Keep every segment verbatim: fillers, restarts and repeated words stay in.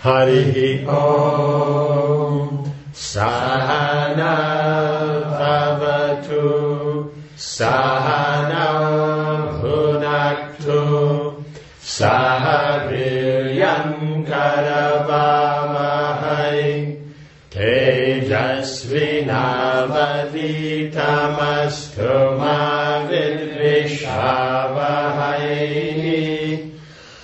Harihi Om Sahana Bhavatu Sahana Bhunaktu Sahaviryam Karavamahai Tejasvinavaditamastu ma vidvishavahai.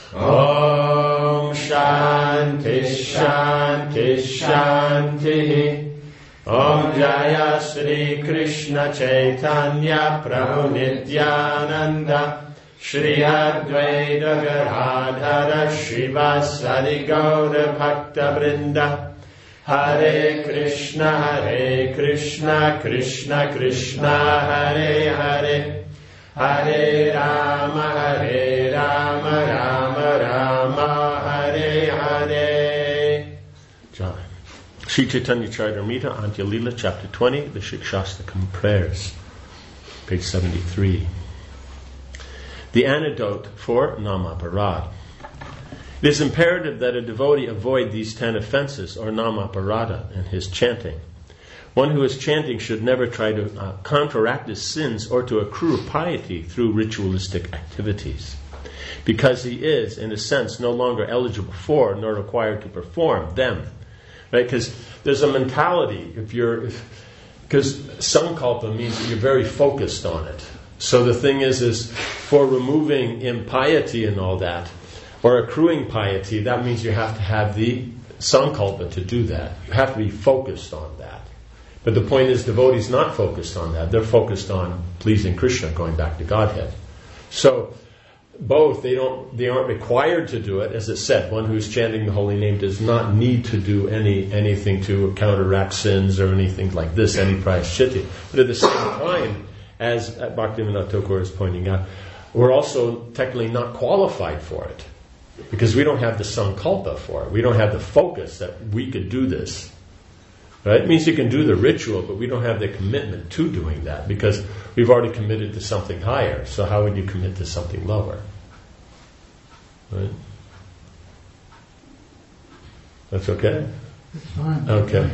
Om Shanti Shanti Shanti. Om Jaya Shri Krishna Chaitanya Prabhu Nityananda Shri Advaita Gadadhara Srivasadi Gaura Bhakta Vrinda. Hare Krishna Hare Krishna Krishna Krishna Hare Hare Hare Rama Hare Rama Rama Rama Hare Hare. John. Sri Chaitanya Charitamrita, Antya Lila, Chapter twenty, the Shikshastakam Prayers, page seventy-three. The antidote for Namaparad. It is imperative that a devotee avoid these ten offenses, or Namaparada, in his chanting. One who is chanting should never try to uh, counteract his sins or to accrue piety through ritualistic activities, because he is, in a sense, no longer eligible for nor required to perform them. Right? Because there's a mentality, if you're, because sankalpa means that you're very focused on it. So the thing is, is for removing impiety and all that, or accruing piety, that means you have to have the sankalpa to do that. You have to be focused on that. But the point is, devotees not focused on that. They're focused on pleasing Krishna, going back to Godhead. So both, they don't, they aren't required to do it. As it said, one who is chanting the holy name does not need to do any anything to counteract sins or anything like this, any prayaschitti. But at the same time, as Bhaktivinoda Thakur is pointing out, we're also technically not qualified for it, because we don't have the sankalpa for it. We don't have the focus that we could do this. Right? It means you can do the ritual, but we don't have the commitment to doing that, because we've already committed to something higher. So how would you commit to something lower? Right? That's okay? That's fine. Okay.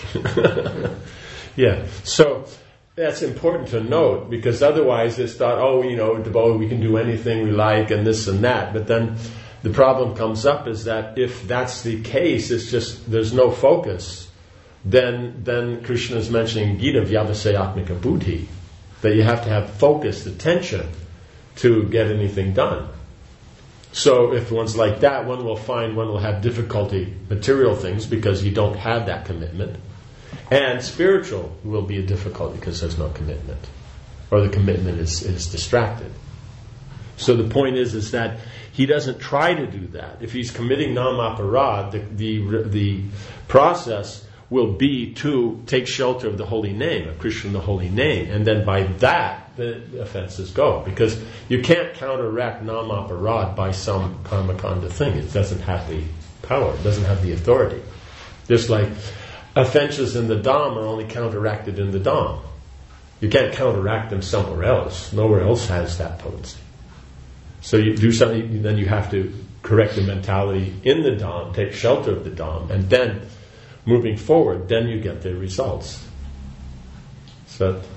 Yeah. So that's important to note, because otherwise it's thought, oh, you know, we can do anything we like and this and that. But then the problem comes up is that if that's the case, it's just there's no focus. Then, then Krishna is mentioning Gita Vyavasayatmika Buddhi, that you have to have focused attention to get anything done. So if one's like that, one will find one will have difficulty material things because you don't have that commitment. And spiritual will be a difficulty because there's no commitment. Or the commitment is, is distracted. So the point is, is that he doesn't try to do that. If he's committing namaparad, the, the, the process will be to take shelter of the holy name, of Krishna, the holy name, and then by that the offenses go. Because you can't counteract namaparad by some karmakanda thing. It doesn't have the power, it doesn't have the authority. Just like offenses in the Dham are only counteracted in the Dham. You can't counteract them somewhere else. Nowhere else has that potency. So you do something, then you have to correct the mentality in the Dham, take shelter of the Dham, and then moving forward, then you get the results. So that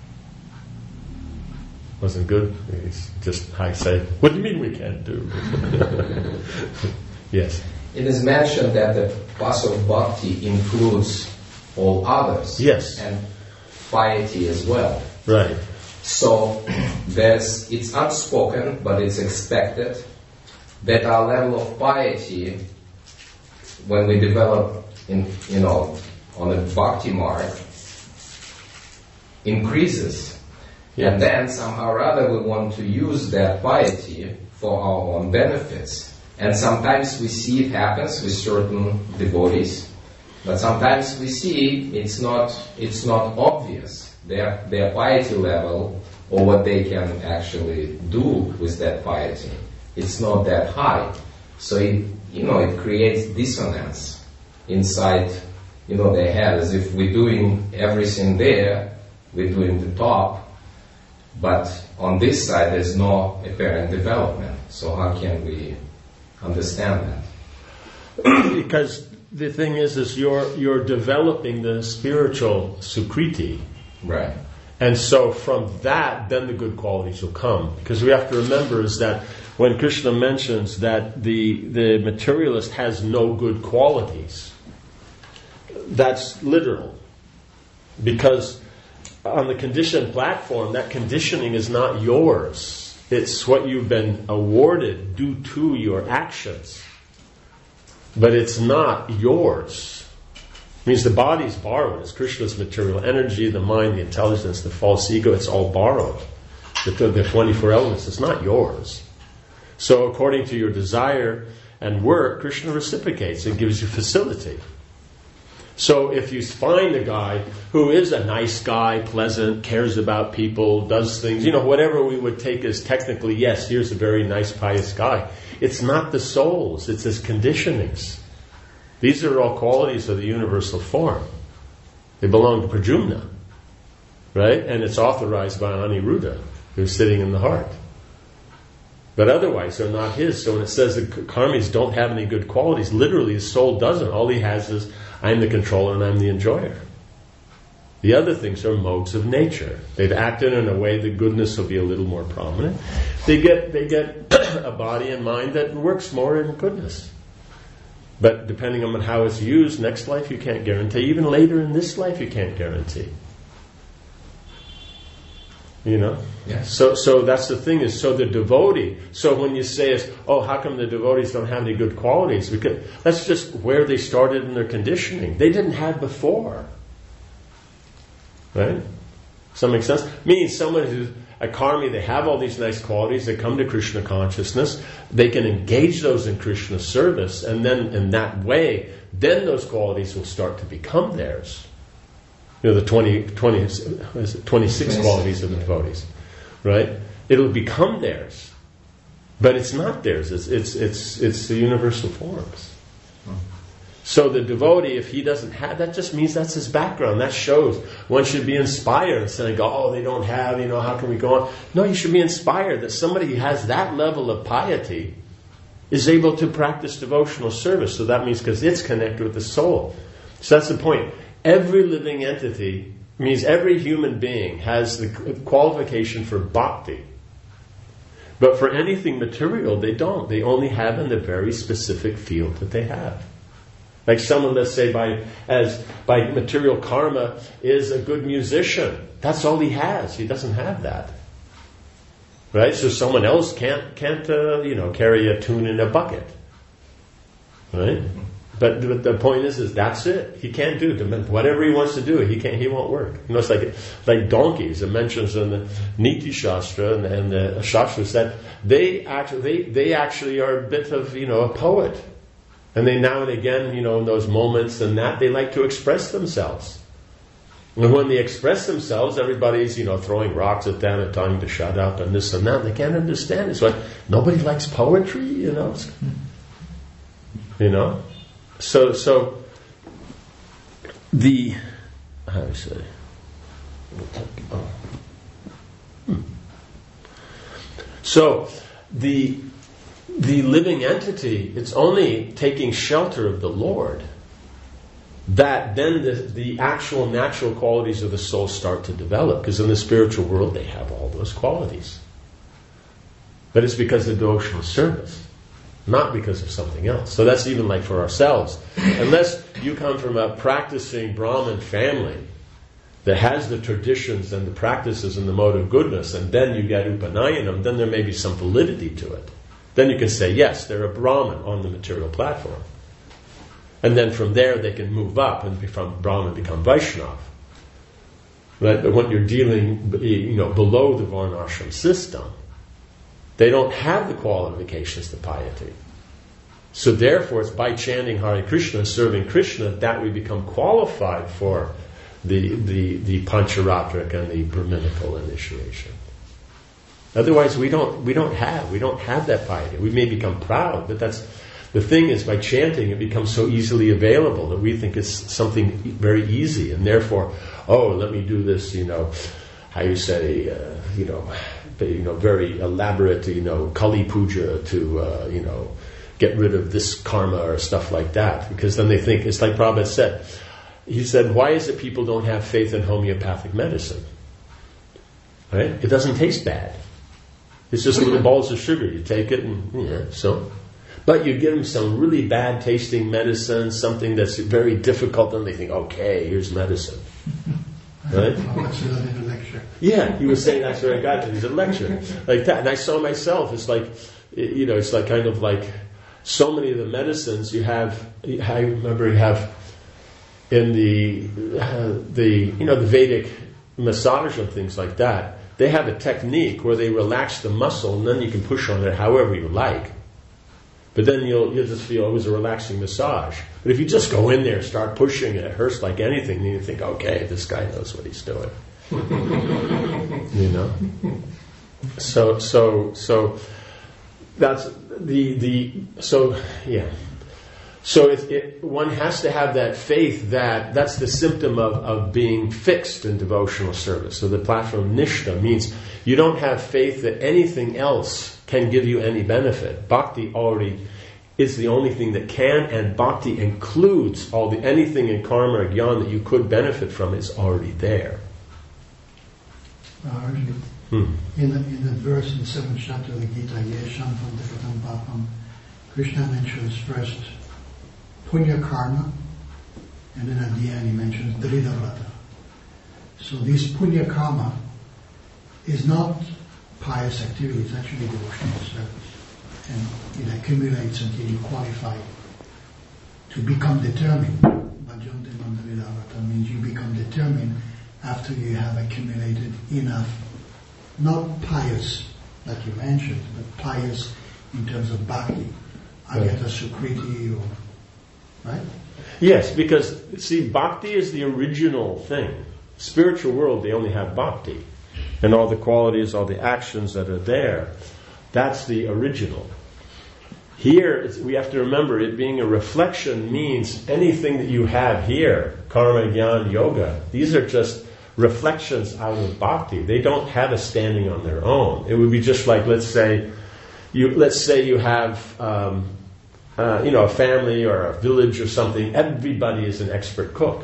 wasn't good. It's just I say, what do you mean we can't do? Yes. It is mentioned that the path of bhakti includes all others. Yes. And piety as well. Right. So there's it's unspoken, but it's expected that our level of piety, when we develop in you know on a bhakti mark, increases. Yeah. And then somehow or other we want to use that piety for our own benefits. And sometimes we see it happens with certain devotees, but sometimes we see it's not it's not obvious their their piety level or what they can actually do with that piety. It's not that high, so it you know it creates dissonance inside you know their head, as if we're doing everything there, we're doing the top, but on this side there's no apparent development. So how can we understand that? Because the thing is, is you're you're developing the spiritual sukriti. Right. And so from that, then the good qualities will come. Because we have to remember is that when Krishna mentions that the the materialist has no good qualities, that's literal. Because on the conditioned platform, that conditioning is not yours. It's what you've been awarded due to your actions. But it's not yours. It means the body's borrowed. It's Krishna's material energy, the mind, the intelligence, the false ego, it's all borrowed. The, the twenty-four elements, it's not yours. So according to your desire and work, Krishna reciprocates and gives you facility. So if you find a guy who is a nice guy, pleasant, cares about people, does things, you know, whatever we would take as technically, yes, here's a very nice, pious guy. It's not the souls, it's his conditionings. These are all qualities of the universal form. They belong to Pradyumna, right? And it's authorized by Aniruddha, who's sitting in the heart. But otherwise, they're not his. So when it says that karmis don't have any good qualities, literally his soul doesn't. All he has is, I'm the controller and I'm the enjoyer. The other things are modes of nature. They've acted in a way the goodness will be a little more prominent. They get they get a body and mind that works more in goodness. But depending on how it's used, next life you can't guarantee. Even later in this life you can't guarantee. You know? Yes. So so that's the thing is, so the devotee, so when you say is, oh, how come the devotees don't have any good qualities? Because that's just where they started in their conditioning. They didn't have before. Right? Does that make sense? Meaning someone who's a karmi, they have all these nice qualities, they come to Krishna consciousness, they can engage those in Krishna's service, and then in that way, then those qualities will start to become theirs. You know, the twenty, twenty, is it twenty-six qualities of the devotees. Right? It'll become theirs. But it's not theirs, it's it's it's, it's the universal forms. So the devotee, if he doesn't have, that just means that's his background. That shows one should be inspired instead of go, oh, they don't have, you know, how can we go on? No, you should be inspired that somebody who has that level of piety is able to practice devotional service. So that means because it's connected with the soul. So that's the point. Every living entity means every human being has the qualification for bhakti. But for anything material, they don't. They only have in the very specific field that they have. Like someone, let's say, by as by material karma is a good musician. That's all he has. He doesn't have that, right? So someone else can't can't uh, you know carry a tune in a bucket, right? But the, the point is, is that's it. He can't do it. Whatever he wants to do, he can't. He won't work. You know, it's like like donkeys. It mentions in the Niti Shastra and, and the Shastras that they actually they they actually are a bit of you know a poet. And they now and again, you know, in those moments and that, they like to express themselves. And when they express themselves, everybody's, you know, throwing rocks at them and telling them to shut up and this and that. They can't understand it. So like, nobody likes poetry, you know. You know? So, so, the, how do I say? Oh. Hmm. So, the... The living entity, it's only taking shelter of the Lord that then the, the actual natural qualities of the soul start to develop. Because in the spiritual world, they have all those qualities. But it's because of devotional service, not because of something else. So that's even like for ourselves. Unless you come from a practicing Brahmin family that has the traditions and the practices and the mode of goodness, and then you get Upanayanam, then there may be some validity to it. Then you can say, yes, they're a Brahmin on the material platform. And then from there they can move up and from Brahmin become Vaishnava. Right? But when you're dealing you know, below the Varnashram system, they don't have the qualifications to piety. So therefore it's by chanting Hare Krishna, serving Krishna, that we become qualified for the, the, the Pancharatric and the Brahminical initiation. Otherwise, we don't we don't have we don't have that piety. We may become proud, but that's the thing is by chanting it becomes so easily available that we think it's something very easy, and therefore, oh, let me do this, you know, how you say, uh, you know, you know, very elaborate, you know, Kali Puja to uh, you know get rid of this karma or stuff like that. Because then they think, it's like Prabhupada said, he said, why is it people don't have faith in homeopathic medicine? Right? It doesn't taste bad. It's just little balls of sugar. You take it and, yeah, so. But you give them some really bad tasting medicine, something that's very difficult, and they think, okay, here's medicine. Right? Yeah, he was saying that's where I got it. He's a lecture like that. And I saw myself, it's like, you know, it's like kind of like so many of the medicines you have, I remember you have in the, uh, the you know, the Vedic massage and things like that, they have a technique where they relax the muscle and then you can push on it however you like. But then you'll you'll just feel it was a relaxing massage. But if you just go in there and start pushing it, it hurts like anything, then you think, okay, this guy knows what he's doing. You know? So so so that's the the so yeah. So it, it, one has to have that faith that that's the symptom of, of being fixed in devotional service. So the platform Nishta means you don't have faith that anything else can give you any benefit. Bhakti already is the only thing that can, and bhakti includes all the anything in karma or jnana that you could benefit from is already there. Uh, hmm. in, the, in the verse in the seventh chapter of the Gita, Yesham Pandikatam Papam, Krishna mentions first punya karma, and then at the end he mentions Dridhavrata. So this punya karma is not pious activity, it's actually devotional service. And it accumulates until you qualify to become determined. Bhajanti Mandridhavrata means you become determined after you have accumulated enough, not pious like you mentioned, but pious in terms of bhakti, agata sukriti or right? Yes, because, see, bhakti is the original thing. Spiritual world, they only have bhakti. And all the qualities, all the actions that are there, that's the original. Here, it's, we have to remember, it being a reflection means anything that you have here, karma, jnana, yoga, these are just reflections out of bhakti. They don't have a standing on their own. It would be just like, let's say, you let's say you have... Um, Uh, you know, a family or a village or something, everybody is an expert cook.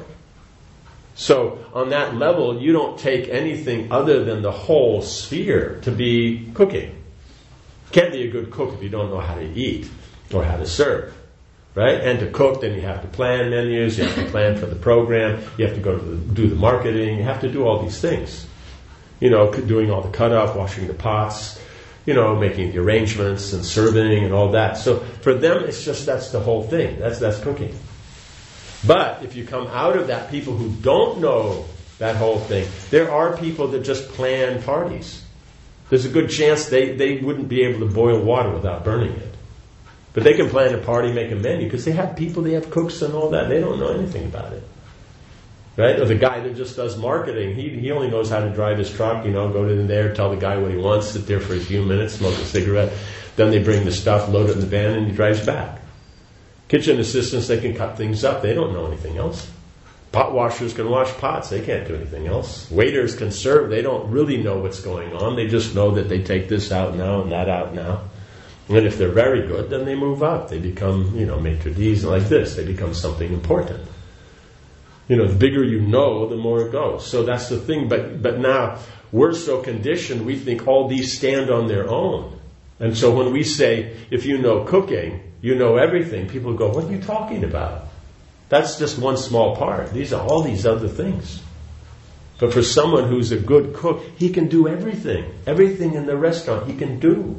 So on that level, you don't take anything other than the whole sphere to be cooking. Can't be a good cook if you don't know how to eat or how to serve, right? And to cook, then you have to plan menus, you have to plan for the program, you have to go to the, do the marketing, you have to do all these things. You know, doing all the cut-up, washing the pots, you know, making the arrangements and serving and all that. So for them, it's just that's the whole thing. That's that's cooking. But if you come out of that, people who don't know that whole thing, there are people that just plan parties. There's a good chance they, they wouldn't be able to boil water without burning it. But they can plan a party, make a menu, because they have people, they have cooks and all that. They don't know anything about it. Right? Or the guy that just does marketing, he he only knows how to drive his truck, you know, go in there, tell the guy what he wants, sit there for a few minutes, smoke a cigarette. Then they bring the stuff, load it in the van, and he drives back. Kitchen assistants, they can cut things up. They don't know anything else. Pot washers can wash pots. They can't do anything else. Waiters can serve. They don't really know what's going on. They just know that they take this out now and that out now. And if they're very good, then they move up. They become, you know, maitre d's like this. They become something important. You know, the bigger you know, the more it goes. So that's the thing. But but now we're so conditioned, we think all these stand on their own. And so when we say, if you know cooking, you know everything, people go, what are you talking about? That's just one small part. These are all these other things. But for someone who's a good cook, he can do everything. Everything in the restaurant he can do.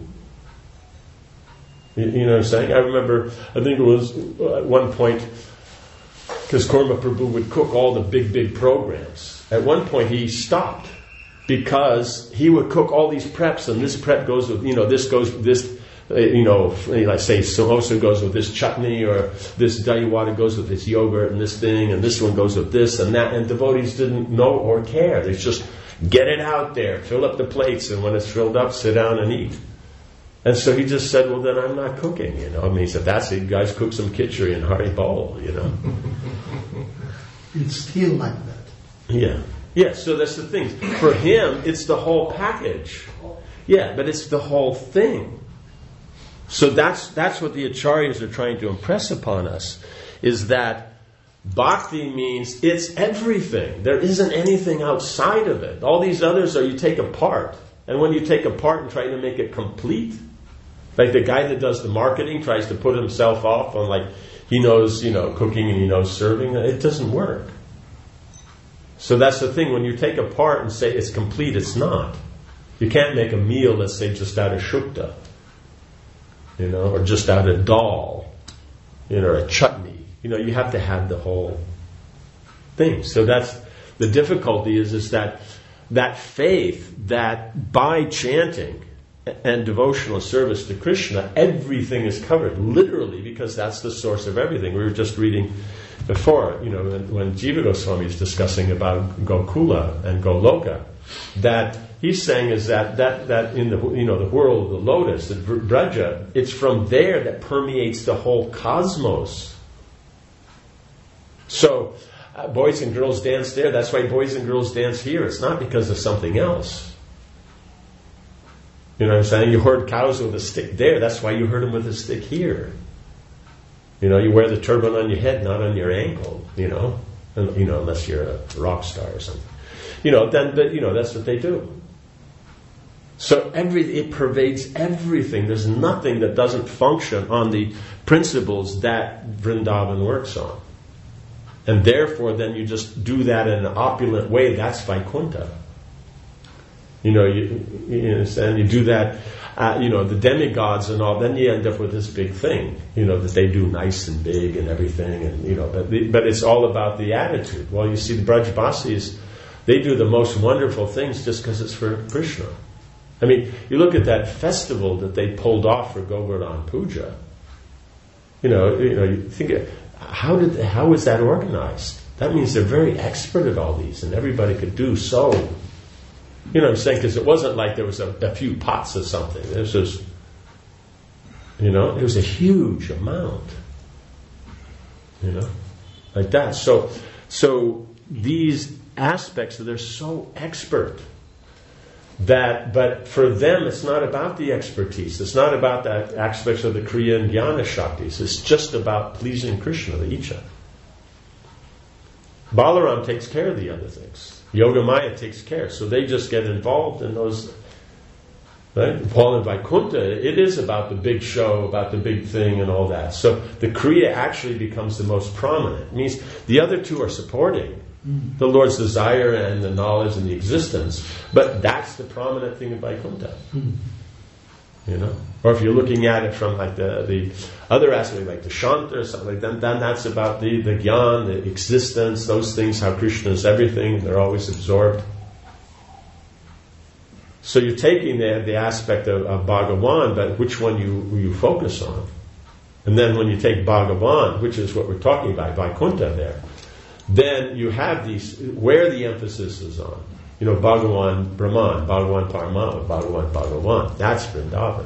You, you know what I'm saying? I remember, I think it was at one point, because Kurma Prabhu would cook all the big, big programs. At one point he stopped because he would cook all these preps, and this prep goes with, you know, this goes with this, uh, you know, like say samosa goes with this chutney, or this dahi wada goes with this yogurt, and this thing, and this one goes with this and that, and devotees didn't know or care. They just get it out there, fill up the plates, and when it's filled up, sit down and eat. And so he just said, well, then I'm not cooking, you know. I mean, he said, that's it, you guys cook some khichdi and hari bowl, you know. It's still like that. Yeah. Yeah, so that's the thing. For him, it's the whole package. Yeah, but it's the whole thing. So that's that's what the Acharyas are trying to impress upon us, is that bhakti means it's everything. There isn't anything outside of it. All these others are you take apart. And when you take apart and try to make it complete, like the guy that does the marketing tries to put himself off on like he knows, you know, cooking and he knows serving, it doesn't work. So that's the thing. When you take apart and say it's complete, it's not. You can't make a meal, let's say, just out of shukta, you know, or just out of dal, you know, or a chutney. You know, you have to have the whole thing. So that's the difficulty is, is that that faith that by chanting and devotional service to Krishna, everything is covered, literally, because that's the source of everything. We were just reading before, you know, when, when Jiva Goswami is discussing about Gokula and Goloka, that he's saying is that, that, that in the, you know, the world of the lotus, the Braja, it's from there that permeates the whole cosmos. So, uh, boys and girls dance there, that's why boys and girls dance here. It's not because of something else. You know what I'm saying? You herd cows with a stick there, that's why you herd them with a stick here. You know, you wear the turban on your head, not on your ankle, you know, and, you know, unless you're a rock star or something. You know, then, the, you know, that's what they do. So every, it pervades everything. There's nothing that doesn't function on the principles that Vrindavan works on. And therefore, then you just do that in an opulent way. That's Vaikuntha. You know, you, you understand? You do that, uh, you know, the demigods and all, then you end up with this big thing, you know, that they do nice and big and everything, and, you know, but, the, but it's all about the attitude. Well, you see, the Brajbasis, they do the most wonderful things just because it's for Krishna. I mean, you look at that festival that they pulled off for Govardhan Puja. You know, you know, you think, how did, how was that organized? That means they're very expert at all these, and everybody could do so. You know what I'm saying? Because it wasn't like there was a, a few pots of something. This was, you know, it was a huge amount. You know, like that. So, so these aspects, they're so expert that, but for them, it's not about the expertise. It's not about the aspects of the Kriya and Jnana Shaktis. It's just about pleasing Krishna, the Icha. Balaram takes care of the other things. Yogamaya takes care. So they just get involved in those. Right? Paul and Vaikuntha, it is about the big show, about the big thing and all that. So the Kriya actually becomes the most prominent. It means the other two are supporting mm. the Lord's desire and the knowledge and the existence. But that's the prominent thing in Vaikuntha. Mm. You know? Or if you're looking at it from like the, the other aspect, like the Shanta or something like that, then that's about the, the Gyan, the existence, those things, how Krishna is everything, they're always absorbed. So you're taking the, the aspect of, of Bhagavan, but which one you, you focus on. And then when you take Bhagavan, which is what we're talking about, Vaikuntha there, then you have these, where the emphasis is on. You know, Bhagavan Brahman, Bhagavan Paramama, Bhagavan Bhagavan. That's Vrindavan.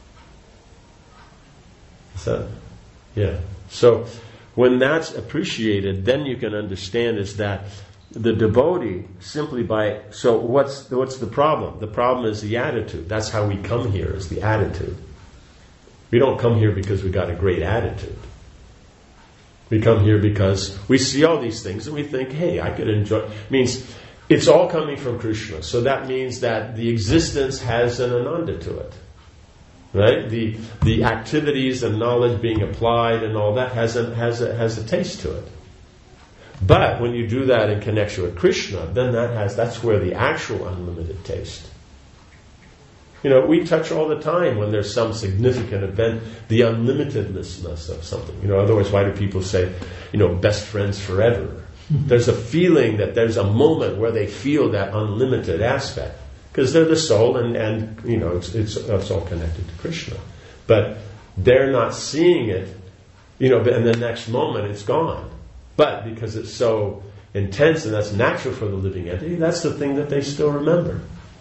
Is that? Yeah. So when that's appreciated, then you can understand is that the devotee simply by, so what's what's the problem? The problem is the attitude. That's how we come here, is the attitude. We don't come here because we got a great attitude. We come here because we see all these things and we think, hey, I could enjoy. It means it's all coming from Krishna. So that means that the existence has an ananda to it. Right? The the activities and knowledge being applied and all that has a, has a, has a taste to it. But when you do that in connection with Krishna, then that has that's where the actual unlimited taste. You know, we touch all the time when there's some significant event, the unlimitedness of something. You know, otherwise why do people say, you know, best friends forever? There's a feeling that there's a moment where they feel that unlimited aspect. Because they're the soul and, and you know, it's, it's, it's all connected to Krishna. But they're not seeing it, you know, and the next moment it's gone. But because it's so intense and that's natural for the living entity, that's the thing that they still remember.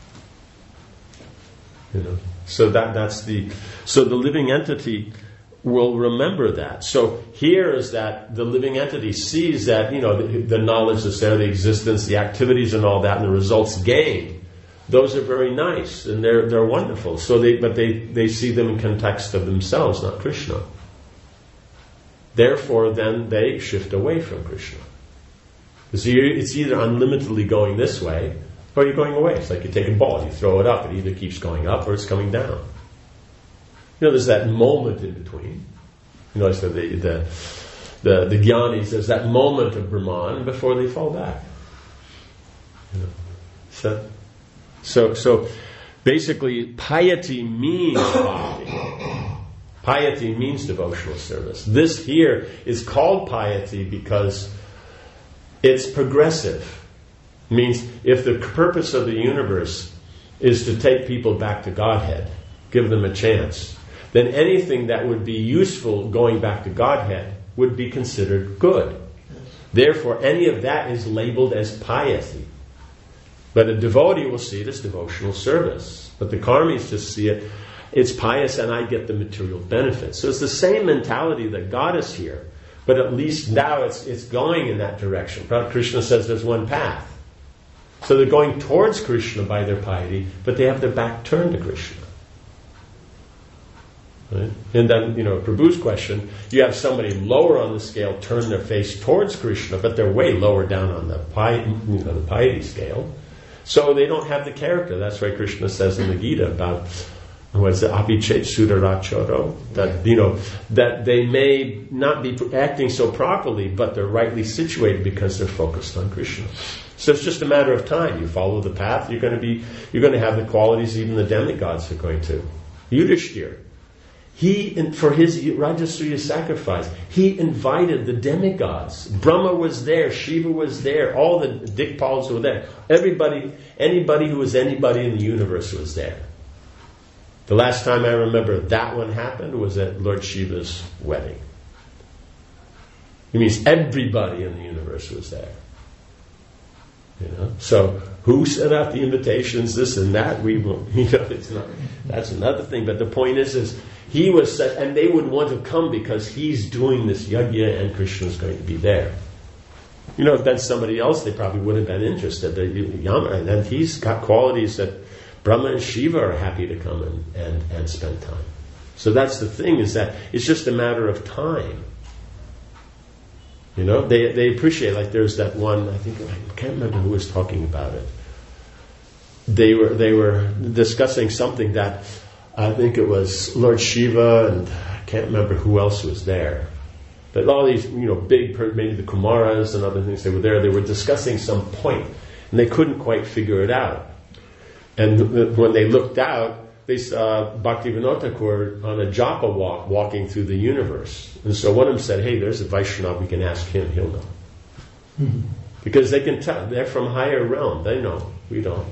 You know, so that that's the so the living entity will remember that. So here is that the living entity sees that, you know, the, the knowledge that's there, the existence, the activities and all that, and the results gained. those are very nice and they're they're wonderful. So they but they, they see them in context of themselves, not Krishna. Therefore, then they shift away from Krishna. Because it's either unlimitedly going this way, or you're going away. It's like you take a ball, you throw it up, it either keeps going up or it's coming down. You know, there's that moment in between. You know, so the the the, the jnanis, there's that moment of Brahman before they fall back. You know, so so so basically, piety means piety. Piety means devotional service. This here is called piety because it's progressive. It means if the purpose of the universe is to take people back to Godhead, give them a chance, then anything that would be useful going back to Godhead would be considered good. Therefore, any of that is labeled as piety. But a devotee will see it as devotional service. But the karmis just see it, it's pious and I get the material benefits. So it's the same mentality that got us here. But at least now it's it's going in that direction. Krishna says there's one path. So they're going towards Krishna by their piety, but they have their back turned to Krishna. Right? And then, you know, Prabhu's question, you have somebody lower on the scale turn their face towards Krishna, but they're way lower down on the piety, you know, the piety scale. So they don't have the character. That's why Krishna says in the Gita about what's the abhichet sudaracharo, that you know that they may not be acting so properly, but they're rightly situated because they're focused on Krishna. So it's just a matter of time. You follow the path, you're going to be, you're going to have the qualities even the demigods are going to. Yudhishthira, he for his Rajasuya sacrifice, he invited the demigods. Brahma was there, Shiva was there, all the Dikpals were there. Everybody, anybody who was anybody in the universe was there. The last time I remember that one happened was at Lord Shiva's wedding. It means everybody in the universe was there. You know, so who sent out the invitations, this and that? We won't. You know, it's not. That's another thing. But the point is, is he was set, and they would want to come because he's doing this yajna, and Krishna's going to be there. You know, if then somebody else, they probably would have been interested. And he's got qualities that Brahma and Shiva are happy to come and, and, and spend time. So that's the thing, is that it's just a matter of time. You know, they they appreciate, like there's that one, I think, I can't remember who was talking about it. They were they were discussing something that, I think it was Lord Shiva and I can't remember who else was there. But all these, you know, big, maybe the Kumaras and other things, they were there, they were discussing some point and they couldn't quite figure it out. And when they looked out, they saw Bhaktivinoda Thakur on a japa walk, walking through the universe. And so one of them said, hey, there's a Vaishnava, we can ask him, he'll know. Mm-hmm. Because they can tell, they're from higher realm, they know, we don't.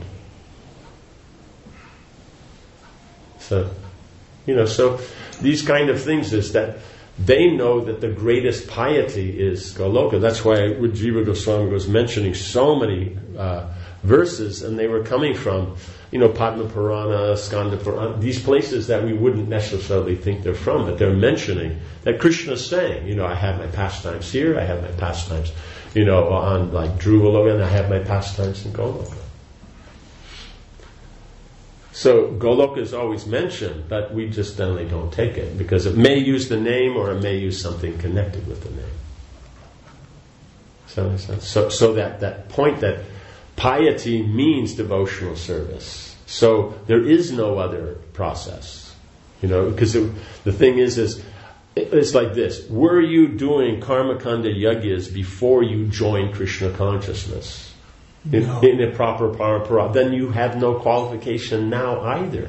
So, you know, so these kind of things is that they know that the greatest piety is Goloka. That's why Jiva Goswami was mentioning so many uh, verses, and they were coming from, you know, Padma Purana, Skanda Purana, these places that we wouldn't necessarily think they're from, but they're mentioning that Krishna's saying, you know, I have my pastimes here, I have my pastimes, you know, on like Dhruvaloka, and I have my pastimes in Goloka. So Goloka is always mentioned, but we just generally don't take it, because it may use the name or it may use something connected with the name. Does that make sense? So, so that, that point that piety means devotional service. So there is no other process, you know, because it, the thing is, is it's like this. Were you doing karma kanda yajnas before you joined Krishna consciousness in, no. in a proper parampara? Then you have no qualification now either.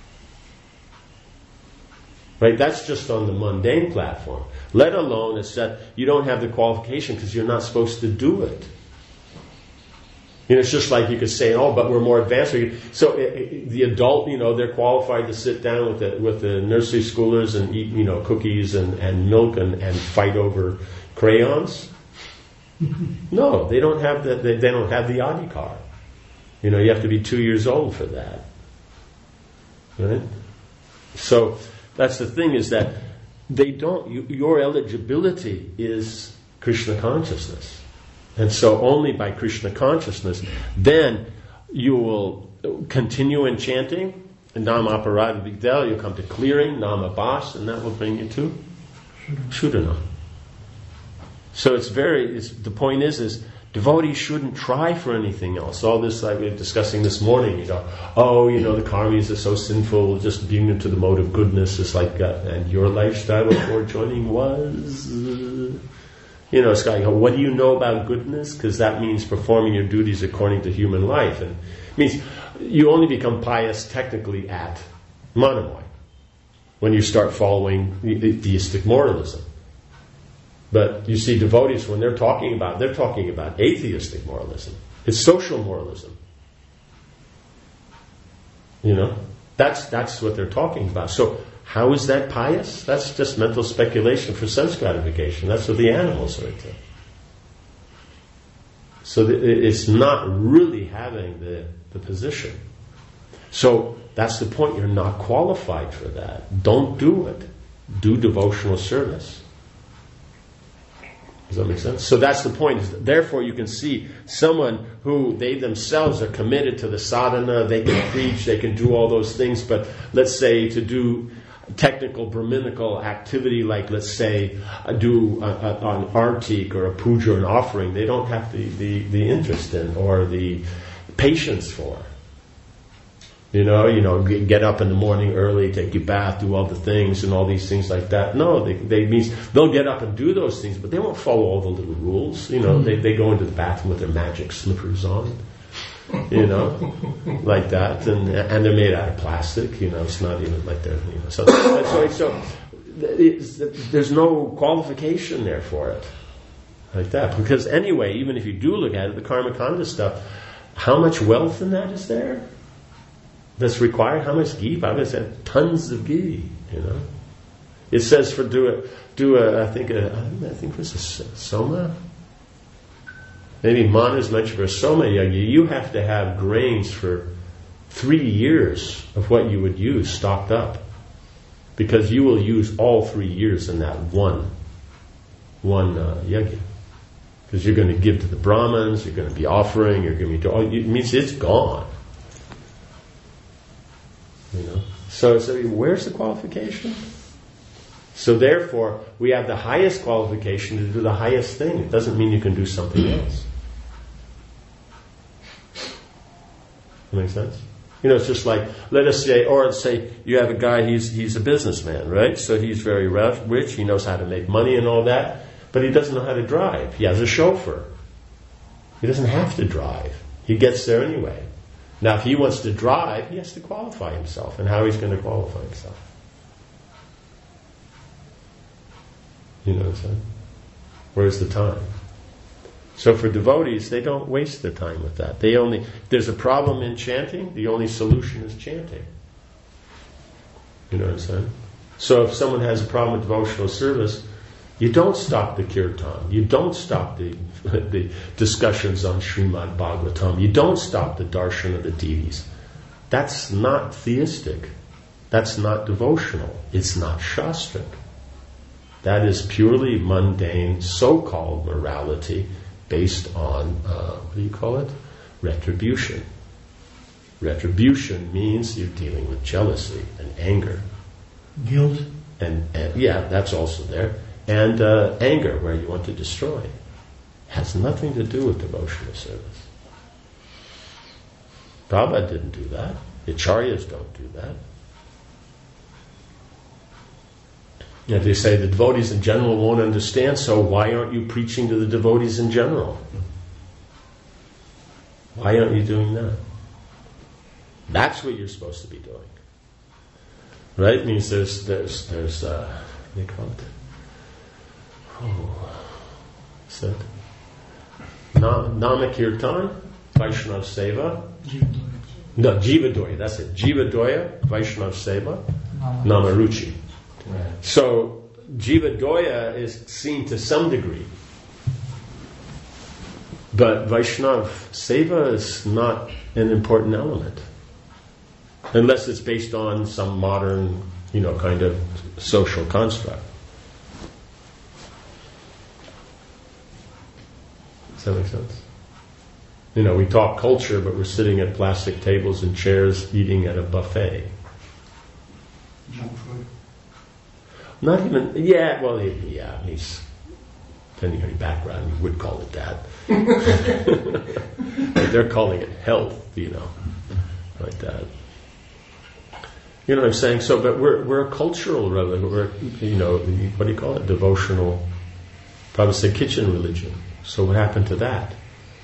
Right? That's just on the mundane platform. Let alone it's that you don't have the qualification because you're not supposed to do it. You know, it's just like you could say, oh, but we're more advanced. So it, it, the adult, you know, they're qualified to sit down with the, with the nursery schoolers and eat, you know, cookies and, and milk and, and fight over crayons. No, they don't have the they, they don't have the adhikar. You know, you have to be two years old for that. Right? So that's the thing, is that they don't. You, your eligibility is Krishna consciousness. And so only by Krishna consciousness, then you will continue in chanting, Nam Aparad Vigdel, you'll come to clearing, Nam Abas, and that will bring you to Shuddhana. So it's very, it's, the point is, is devotees shouldn't try for anything else. All this, like we were discussing this morning, you know, oh, you know, the karmis are so sinful, just being into the mode of goodness is like, uh, and your lifestyle before joining was, uh, you know, it's like, what do you know about goodness? Because that means performing your duties according to human life. And it means you only become pious technically at Manamoy, when you start following theistic moralism. But you see, devotees, when they're talking about, they're talking about atheistic moralism. It's social moralism. You know, that's that's what they're talking about. So how is that pious? That's just mental speculation for sense gratification. That's what the animals are into. So it's not really having the, the position. So that's the point. You're not qualified for that. Don't do it. Do devotional service. Does that make sense? So that's the point. Therefore, you can see someone who they themselves are committed to the sadhana, they can preach, they can do all those things, but let's say to do technical Brahminical activity, like let's say uh, do a, a, an artik or a puja or an offering, they don't have the, the, the interest in or the patience for. You know, you know, get up in the morning early, take your bath, do all the things and all these things like that. No, they, they means they'll get up and do those things, but they won't follow all the little rules. You know, mm. they, they go into the bathroom with their magic slippers on, you know, like that, and and they're made out of plastic. You know, it's not even like they're, you know. So, so, so it's, there's no qualification there for it, like that. Because anyway, even if you do look at it, the Karma Kanda stuff, how much wealth in that is there? That's required. How much ghee? I would say tons of ghee. You know, it says for do a do a I think a I think it was a soma. Maybe Mana's mentioned for a soma yagi. You have to have grains for three years of what you would use stocked up, because you will use all three years in that one one uh, yagi. Because you're going to give to the Brahmins, you're going to be offering, you're going to be doing. It means it's gone. You know, so so where's the qualification? So therefore, we have the highest qualification to do the highest thing. It doesn't mean you can do something else. That makes sense? You know, it's just like, let us say, or let's say you have a guy, he's he's a businessman, right? So he's very rich, he knows how to make money and all that, but he doesn't know how to drive. He has a chauffeur. He doesn't have to drive. He gets there anyway. Now, if he wants to drive, he has to qualify himself. And how he's going to qualify himself? You know what I'm saying? Where's the time? So for devotees, they don't waste their time with that. They only, if there's a problem in chanting, the only solution is chanting. You know what I'm saying? So if someone has a problem with devotional service, you don't stop the kirtan. You don't stop the the discussions on Srimad Bhagavatam. You don't stop the darshan of the deities. That's not theistic. That's not devotional. It's not shastric. That is purely mundane, so-called morality based on, uh, what do you call it? Retribution. Retribution means you're dealing with jealousy and anger. Guilt. And, and yeah, that's also there. And uh, anger, where you want to destroy. Has nothing to do with devotional service. Prabhupada didn't do that. The Acharyas don't do that. And they say the devotees in general won't understand, so why aren't you preaching to the devotees in general? Why aren't you doing that? That's what you're supposed to be doing. Right? It means there's, there's, there's, uh, what do you call it? Oh, what's that? Namakirtan, Vaishnav Seva. No, Jivadoya, that's it. Jivadoya, Vaishnav Seva, Namaruchi. Right. So, Jivadoya is seen to some degree. But Vaishnav Seva is not an important element. Unless it's based on some modern, you know, kind of social construct. Does that make sense? You know, we talk culture, but we're sitting at plastic tables and chairs eating at a buffet. Junk food. Not even, yeah, well, he, yeah, he's, depending on your background, you would call it that. But they're calling it health, you know, like that. You know what I'm saying? So, but we're we're a cultural, we're, you know, what do you call it? Devotional, probably say kitchen religion. So what happened to that?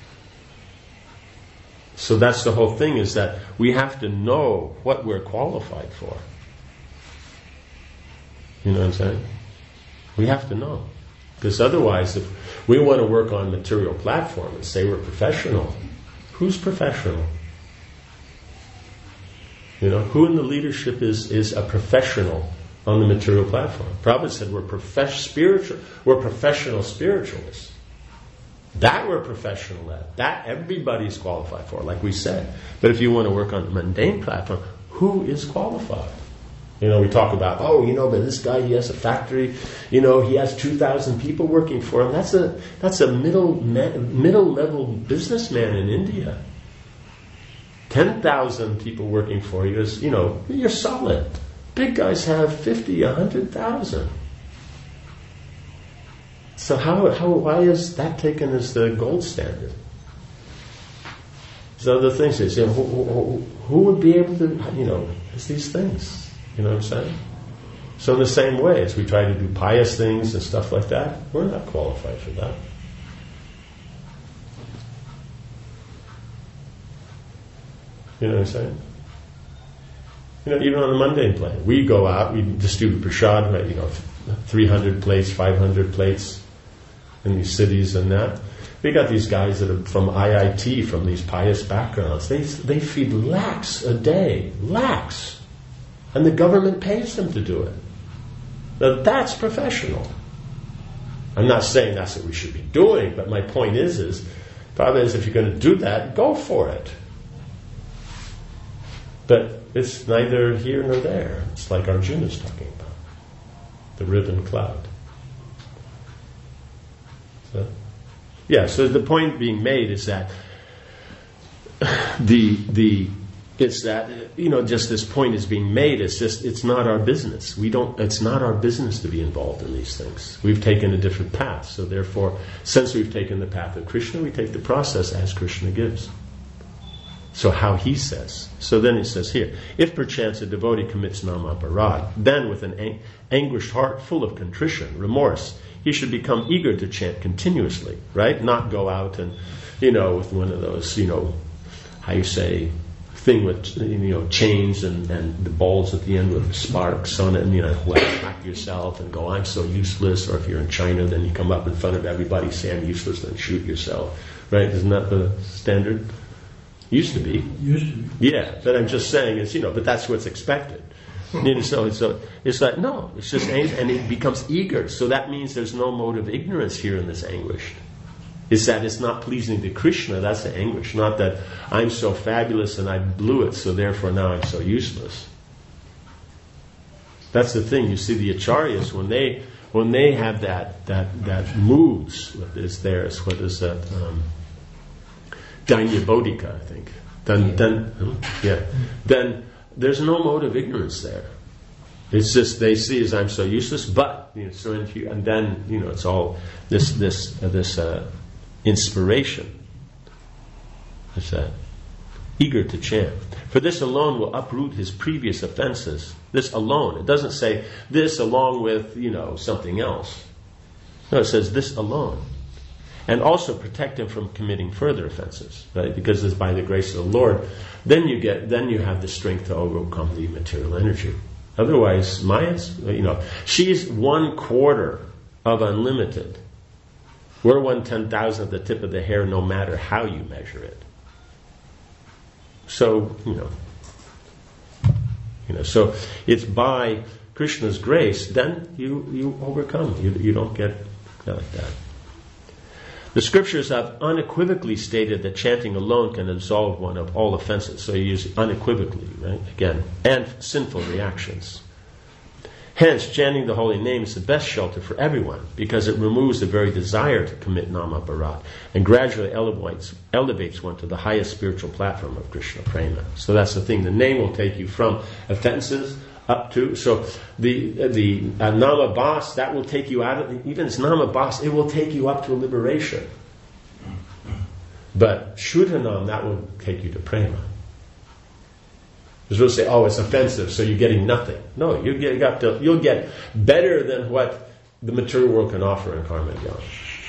So that's the whole thing, is that we have to know what we're qualified for. You know what I'm saying? We have to know. Because otherwise, if we want to work on material platform and say we're professional, who's professional? You know, who in the leadership is, is a professional on the material platform? Prabhupada said we're prof- spiritual, we're professional spiritualists. That we're professional at. That everybody's qualified for, like we said. But if you want to work on the mundane platform, who is qualified? You know, we talk about, oh, you know, but this guy, he has a factory, you know, he has two thousand people working for him. That's a that's a middle middle level businessman in India. ten thousand people working for you is, you know, you're solid. Big guys have fifty, one hundred thousand. So how how why is that taken as the gold standard? There's other things. They say, who, who, who would be able to, you know, it's these things. You know what I'm saying? So in the same way, as we try to do pious things and stuff like that, we're not qualified for that. You know what I'm saying? You know, even on the mundane plane, we go out, we distribute prasad, you know, three hundred plates, five hundred plates in these cities and that. We got these guys that are from I I T, from these pious backgrounds. They they feed lakhs a day, lakhs. And the government pays them to do it. Now that's professional. I'm not saying that's what we should be doing, but my point is, is, probably is if you're going to do that, go for it. But it's neither here nor there. It's like Arjuna's talking about. The ribbon cloud. So, yeah, so the point being made is that the the it's that, you know, just this point is being made. It's just, it's not our business. We don't, it's not our business to be involved in these things. We've taken a different path. So therefore, since we've taken the path of Krishna, we take the process as Krishna gives. So how he says. So then he says here, if perchance a devotee commits namaparad, then with an ang- anguished heart full of contrition, remorse, he should become eager to chant continuously, right? Not go out and, you know, with one of those, you know, how you say, thing with, you know, chains and, and the balls at the end with sparks on it, and, you know, whack yourself and go, I'm so useless. Or if you're in China, then you come up in front of everybody, say I'm useless, then shoot yourself. Right? Isn't that the standard? Used to be. Used to be. Yeah, but I'm just saying is, you know, but that's what's expected. You know, so, so it's like, no, it's just, and it becomes eager. So that means there's no mode of ignorance here in this anguish. It's that it's not pleasing to Krishna, that's the anguish. Not that I'm so fabulous and I blew it, so therefore now I'm so useless. That's the thing. You see the acharyas, when they when they have that that that moods, what is theirs, what is that? Um, Dainya Bodhika, I think. Then, then, hmm? yeah. Then there's no mode of ignorance there. It's just they see as I'm so useless, but you know, so into, and then you know it's all this this uh, this uh, inspiration. What's that? Eager to chant. For this alone will uproot his previous offenses. This alone. It doesn't say this along with, you know, something else. No, it says this alone. And also protect him from committing further offenses, right? Because it's by the grace of the Lord. Then you get, then you have the strength to overcome the material energy. Otherwise, Maya's, you know, she's one quarter of unlimited. We're one ten thousand at the tip of the hair, no matter how you measure it. So, you know, you know, so it's by Krishna's grace, then you, you overcome. You, you don't get like that. The scriptures have unequivocally stated that chanting alone can absolve one of all offenses. So you use unequivocally, right? Again, and sinful reactions. Hence, chanting the holy name is the best shelter for everyone because it removes the very desire to commit namaparat and gradually elevates, elevates one to the highest spiritual platform of Krishna prema. So that's the thing. The name will take you from offenses up to, so the the uh, nama bas, that will take you out of, even as nama bas, it will take you up to liberation. But Shuddhanam, that will take you to prema. Because we'll say, oh, it's offensive, so you're getting nothing. No, you get, got to, you'll get better than what the material world can offer in karma jnana.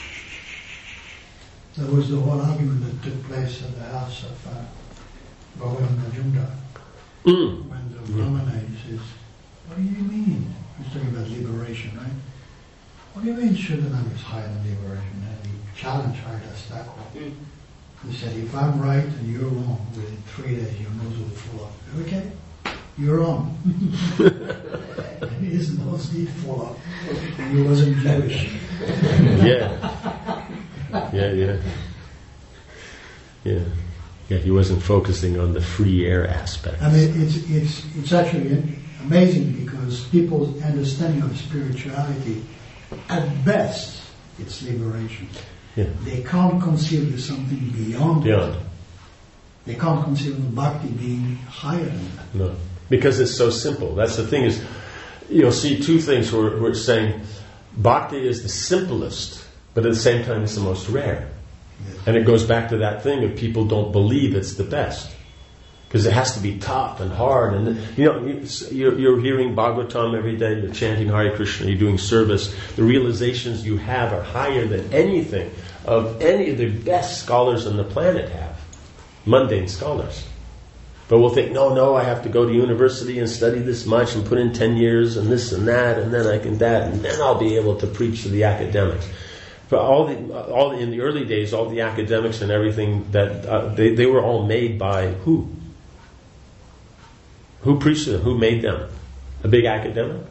There was the whole argument that took place at the house of uh, Bhagavan Majumdar. Mm. When the Brahmana says, what do you mean? He's talking about liberation, right? What do you mean Shuddhanam is higher than liberation? And he challenged Haridas Thakur. Mm. He said, if I'm right and you're wrong, within three days your nose will fall off. Okay, you're wrong. And his nose did fall off. And he wasn't Jewish. Yeah. Yeah, yeah. Yeah. Yeah, he wasn't focusing on the free air aspect. I mean, it's it's it's actually amazing because people's understanding of spirituality, at best, it's liberation. Yeah. They can't conceive of something beyond Beyond. it. They can't conceive of bhakti being higher than that. No. Because it's so simple. That's the thing is, you'll see two things where we're saying bhakti is the simplest, but at the same time it's the most rare. Yes. And it goes back to that thing of people don't believe it's the best. Because it has to be tough and hard. And, you know, you're, you're hearing Bhagavatam every day, you're chanting Hare Krishna, you're doing service. The realizations you have are higher than anything of any of the best scholars on the planet have. Mundane scholars. But we'll think, no, no, I have to go to university and study this much and put in ten years and this and that, and then I can that, and then I'll be able to preach to the academics. But all the, all the, in the early days, all the academics and everything, that uh, they, they were all made by who? Who preached them? Who made them? A big academic?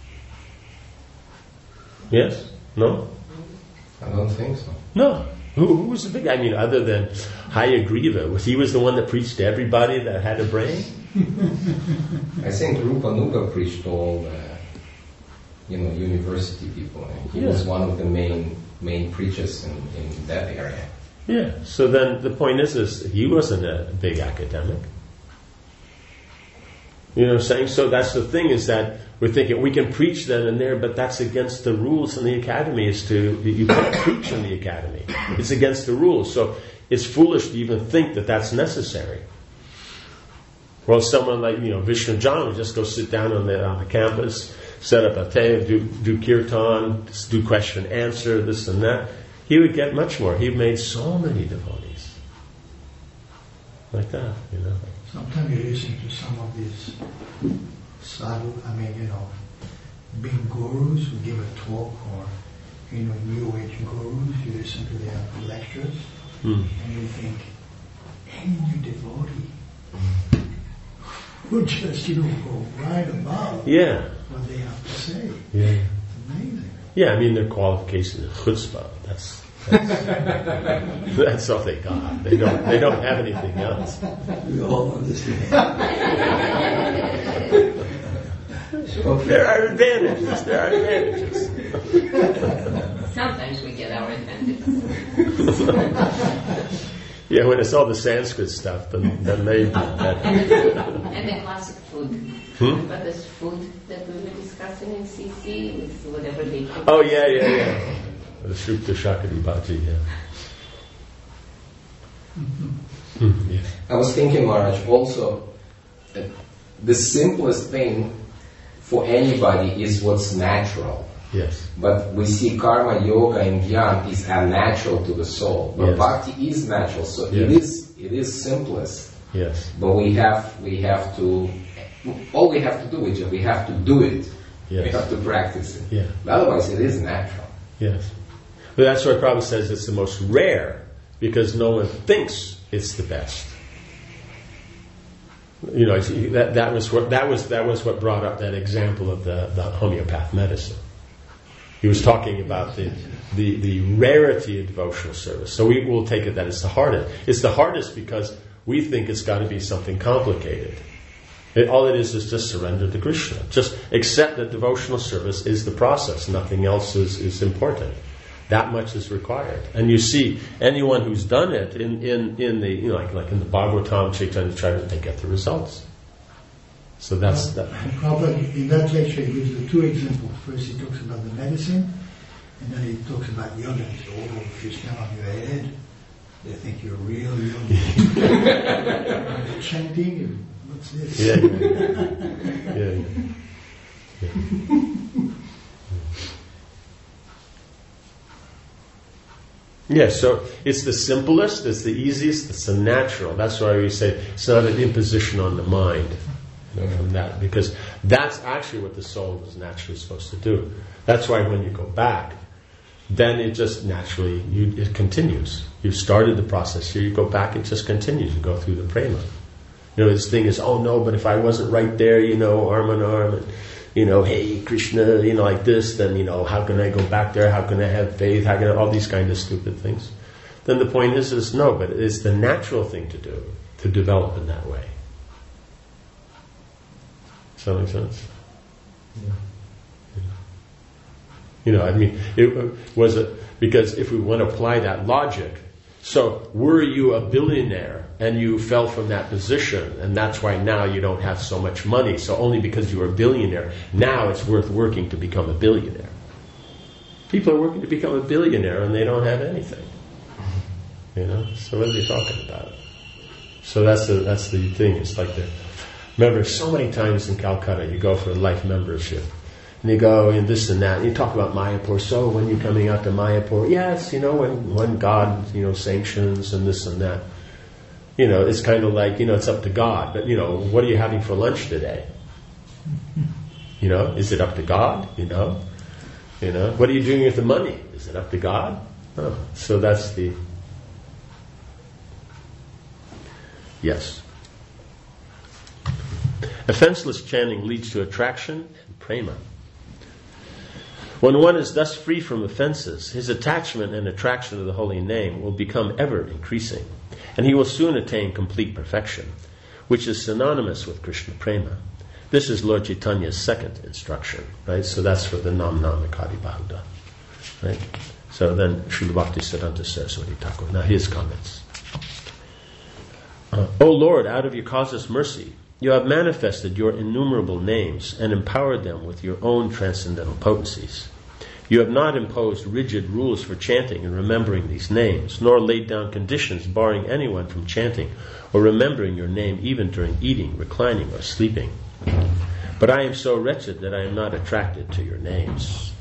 Yes? No? I don't think so. No. Who, who was the big, I mean, other than Hayagriva? Was he was the one that preached to everybody that had a brain? I think Rupanuga preached to all the, you know, university people. And he Yeah. was one of the main main preachers in, in that area. Yeah. So then the point is, is he wasn't a big academic. You know what I'm saying? So that's the thing, is that we're thinking we can preach then and there, but that's against the rules in the academy. Is to you can't preach in the academy. It's against the rules. So it's foolish to even think that that's necessary. Well, someone like, you know, Vishnu John would just go sit down on the, on the campus, set up a table, do, do kirtan, do question and answer, this and that. He would get much more. He made so many devotees. Like that, you know. Sometimes you listen to some of these sadhu, I mean, you know, big gurus who give a talk, or, you know, New Age gurus, you listen to their lectures, Hmm. and you think, any new devotee would just, you know, go right above Yeah. what they have to say. Yeah. It's amazing. Yeah, I mean, their qualification is chutzpah. That's that's, that's all they got. They don't they don't have anything else. We all understand. There are advantages. There are advantages. Sometimes we get our advantages. Yeah, when it's all the Sanskrit stuff, then then they. And the classic food. Hmm? But this food that we were discussing in C C with whatever they cook. Oh yeah, yeah, yeah. The Shukta Shakati Bhaji, yeah. Hmm, yeah. I was thinking, Maharaj, also that the simplest thing for anybody is what's natural. Yes. But we see karma, yoga, and jnana is unnatural to the soul. But Yes. bhakti is natural, so Yes. it is it is simplest. Yes. But we have we have to all we have to do is we have to do it. Yes. We have to practice it. Yeah. Otherwise, it is natural. Yes. But that's why Prabhupada says it's the most rare, because no one thinks it's the best. You know, that that was what that was that was what brought up that example of the, the homeopath medicine. He was talking about the, the the rarity of devotional service. So we will take it that it's the hardest. It's the hardest because we think it's got to be something complicated. It, all it is is just surrender to Krishna. Just accept that devotional service is the process. Nothing else is, is important. That much is required. And you see, anyone who's done it in, in, in the, you know, like, like in the Bhagavatam, Chaitanya Charitamrita, they get the results. So that's well, that. Prabhupada, in that lecture, he gives the two examples. First, he talks about the medicine, and then he talks about yoga. He says, oh, if you stand on your head, they think you're real yogi. Chanting, what's this? Yeah, yeah, yeah. yeah, yeah. Yeah, so it's the simplest, it's the easiest, it's the natural. That's why we say it's not an imposition on the mind. You know, from that, because that's actually what the soul is naturally supposed to do. That's why when you go back, then it just naturally, you, it continues. You've started the process here, you go back, it just continues. You go through the prema. You know, this thing is, oh no, but if I wasn't right there, you know, arm in arm, and, you know, hey, Krishna, you know, like this, then, you know, how can I go back there? How can I have faith? How can I, all these kind of stupid things. Then the point is, is no, but it's the natural thing to do, to develop in that way. Does that make sense? Yeah. You know, I mean, it was a, because if we want to apply that logic, so were you a billionaire and you fell from that position, and that's why now you don't have so much money, so only because you were a billionaire, now it's worth working to become a billionaire. People are working to become a billionaire and they don't have anything. You know, so what are they talking about? So that's the, that's the thing, it's like the, remember so many times in Calcutta you go for a life membership, and you go and this and that, and you talk about Mayapur, so when you're coming out to Mayapur, yes, you know, when, when God, you know, sanctions and this and that. You know, it's kind of like, you know, it's up to God, but, you know, what are you having for lunch today? You know, is it up to God? You know? You know, what are you doing with the money? Is it up to God? Oh, so that's the... Yes. Offenseless chanting leads to attraction and prema. When one is thus free from offenses, his attachment and attraction to the holy name will become ever increasing, and he will soon attain complete perfection, which is synonymous with Krishna prema. This is Lord Chaitanya's second instruction, right? So that's for the Nam Namakadi Bahuda, right? So then Srila Bhaktisiddhanta Saraswati Thakur, now his comments. Uh, O Lord, out of your causeless mercy, you have manifested your innumerable names and empowered them with your own transcendental potencies. You have not imposed rigid rules for chanting and remembering these names, nor laid down conditions barring anyone from chanting or remembering your name even during eating, reclining, or sleeping. But I am so wretched that I am not attracted to your names.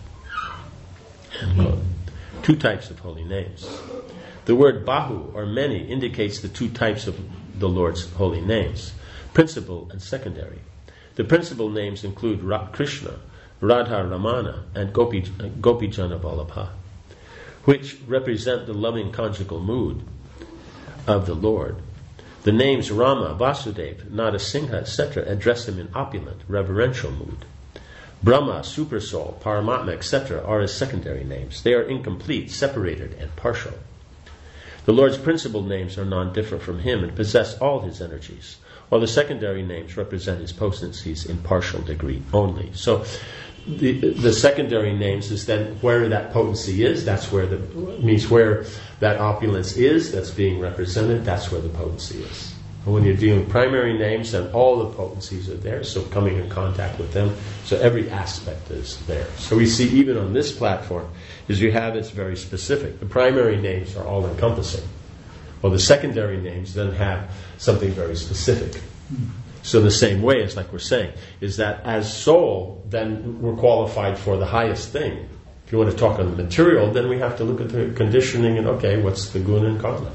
Two types of holy names. The word Bahu, or many, indicates the two types of the Lord's holy names, principal and secondary. The principal names include Ra- Krishna, Radha Ramana, and Gopi, uh, Gopijana Vallabha, which represent the loving conjugal mood of the Lord. The names Rama, Vasudeva, Narasimha, et cetera address him in opulent, reverential mood. Brahma, Supersoul, Paramatma, et cetera are his secondary names. They are incomplete, separated, and partial. The Lord's principal names are non-different from him and possess all his energies, while the secondary names represent his potencies in partial degree only. So the the secondary names is then where that potency is, that's where the, means where that opulence is, that's being represented, that's where the potency is. And when you're dealing with primary names, then all the potencies are there, so coming in contact with them, so every aspect is there. So we see even on this platform, is you have it's very specific. The primary names are all encompassing. Well, the secondary names then have something very specific. So the same way, it's like we're saying, is that as soul, then we're qualified for the highest thing. If you want to talk on the material, then we have to look at the conditioning and, okay, what's the guna and karma?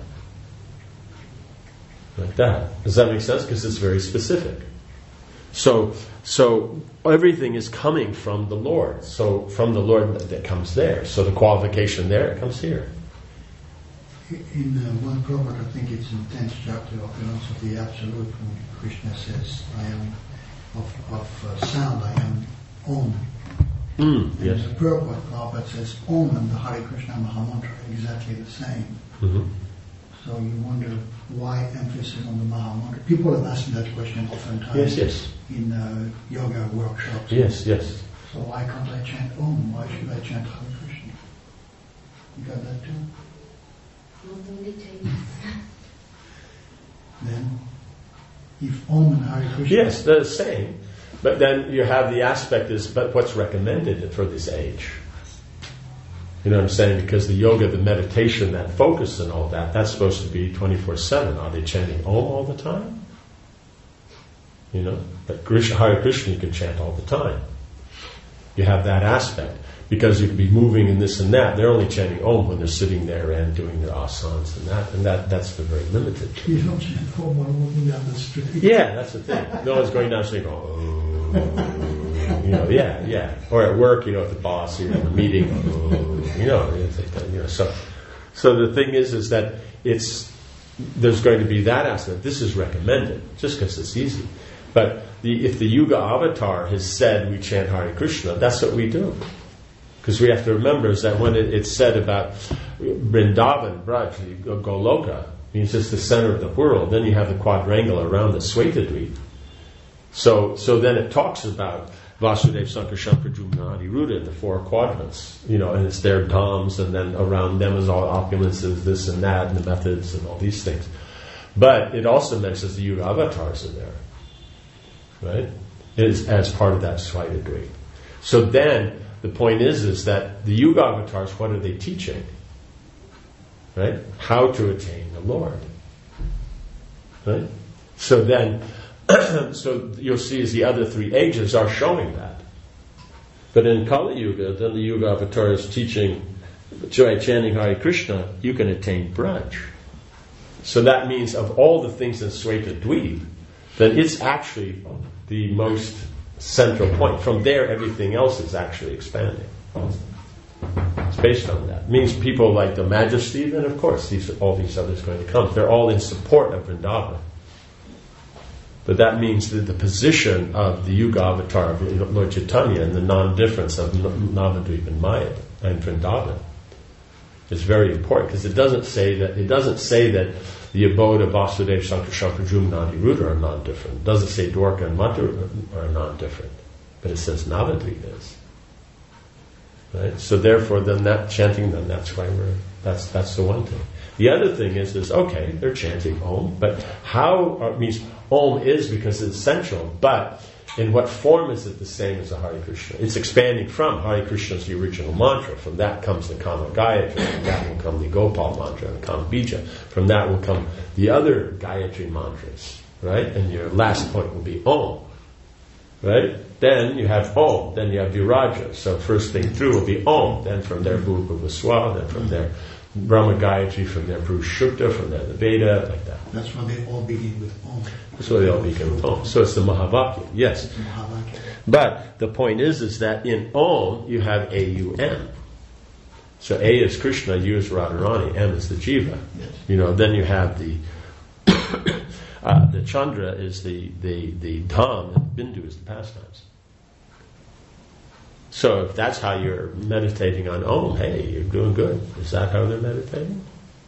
Like that. Does that make sense? Because it's very specific. So, so everything is coming from the Lord. So from the Lord that, that comes there. So the qualification there comes here. In uh, one Prabhupada, I think it's in the tenth chapter of Philosophy Absolute, when Krishna says, I am of, of uh, sound, I am Om. Mm, yes. And the Prabhupada, Prabhupada says Om and the Hare Krishna Mahamantra are exactly the same. Mm-hmm. So you wonder why emphasis on the Maha Mantra. People have asked me that question oftentimes Yes, yes. in uh, yoga workshops. Yes, yes. So why can't I chant Om? Why should I chant Hare Krishna? You got that too? Not only Chinese. Then, if Om and Hare Krishna... Yes, the same. But then you have the aspect is, but what's recommended for this age? You know what I'm saying? Because the yoga, the meditation, that focus and all that, that's supposed to be twenty-four seven. Are they chanting Om all the time? You know? But Krishna, Hare Krishna you can chant all the time. You have that aspect. Because you can be moving and this and that. They're only chanting Om when they're sitting there and doing their asanas and that. And that that's the very limited. You don't chant Om while walking down the street. Yeah, that's the thing. No one's going down the street going, oh, you know, yeah, yeah. Or at work, you know, with the boss, you're in a meeting, oh, you know, it's like that, you know. So, so the thing is, is that it's, there's going to be that aspect. This is recommended, just because it's easy. But the, if the Yuga avatar has said we chant Hare Krishna, that's what we do. Because we have to remember is that when it, it's said about Vrindavan, Braj, Goloka, means it's the center of the world. Then you have the quadrangle around the Svetadweep. So, so then it talks about Vasudeva, Sankarshamka, Jumna, Aniruddha, the four quadrants, you know, and it's their dhams, and then around them is all opulences, this and that, and the methods and all these things. But it also mentions the Yuga avatars in there, right? Is as part of that Svetadweep. So then the point is, is that the Yuga avatars, what are they teaching? Right? How to attain the Lord. Right? So then, so you'll see as the other three ages are showing that. But in Kali Yuga, then the Yuga avatar is teaching, by chanting Hare Krishna, you can attain Braj. So that means of all the things in Svetadweep, then it's actually the most central point. From there, everything else is actually expanding. It's based on that. It means people like the Majesty, then of course these all these others are going to come. They're all in support of Vrindavan. But that means that the position of the Yuga avatar of Lord Chaitanya and the non-difference of Navadvip and Maya and Vrindavan is very important, because it doesn't say that it doesn't say that the abode of Vasudeva, Sankarshamka, Jumna, Aniruddha are non-different. It doesn't say Dwarka and Mathura are non-different. But it says Navadvip is. Right? So therefore, then that chanting, then that's why we're, that's that's the one thing. The other thing is, is okay, they're chanting Om, but how, uh, means Om is because it's essential, but in what form is it the same as the Hare Krishna? It's expanding from Hare Krishna is the original mantra. From that comes the Kama Gayatri. From that will come the Gopal mantra and Kama Bija. From that will come the other Gayatri mantras, right? And your last point will be Om, right? Then you have Om. Then you have Viraja. So first thing through will be Om. Then from there Bhupa Vaswa. Then from there Brahma Gayatri. From there Purushukta. From there the Veda. Like that. That's why they all begin with Om. That's why they all begin with Om. So it's the Mahavakya. Yes. It's Mahavakya. But the point is, is that in Om you have A U M. So A is Krishna, U is Radharani, M is the Jiva. Yes. You know, then you have the uh, the Chandra is the the the Dham, and Bindu is the pastimes. So if that's how you're meditating on Om, hey, you're doing good. Is that how they're meditating?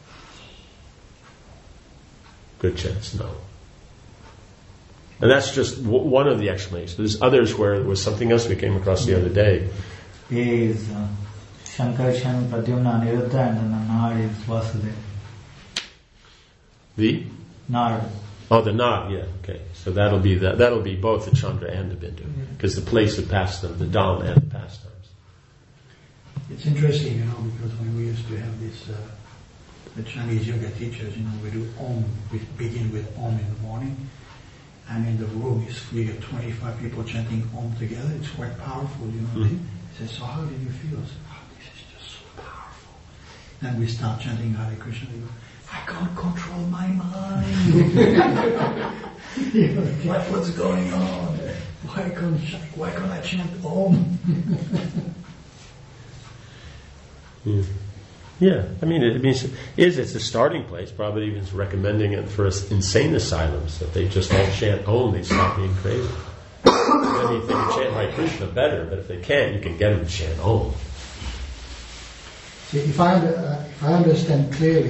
Good chance, no. And that's just w- one of the explanations. There's others where there was something else we came across the other day. Is uh, Shankarshan, Pradyumna, Aniruddha, and then Nard is Vasudeva. The? Nard. Oh, the Nag, yeah, okay. So that'll be the, that'll be both the Chandra and the Bindu, because the place of pastime, the Dham and the pastimes. It's interesting, you know, because when we used to have this, uh, the Chinese yoga teachers, you know, we do Om, we begin with Om in the morning, and in the room you get twenty-five people chanting Om together. It's quite powerful, you know. Mm-hmm. He says, so how did you feel? I said, oh, this is just so powerful. Then we start chanting Hare Krishna. We go, I can't control my mind. You know, like, what's going on? Why can't why can't I chant Om? Yeah. Yeah, I mean, it means is it's a starting place. Probably even recommending it for insane asylums that they just all chant Om. They stop being crazy. Then if they can chant Hare Krishna, better. But if they can't, you can get them to chant Om. See, if I uh, if I understand clearly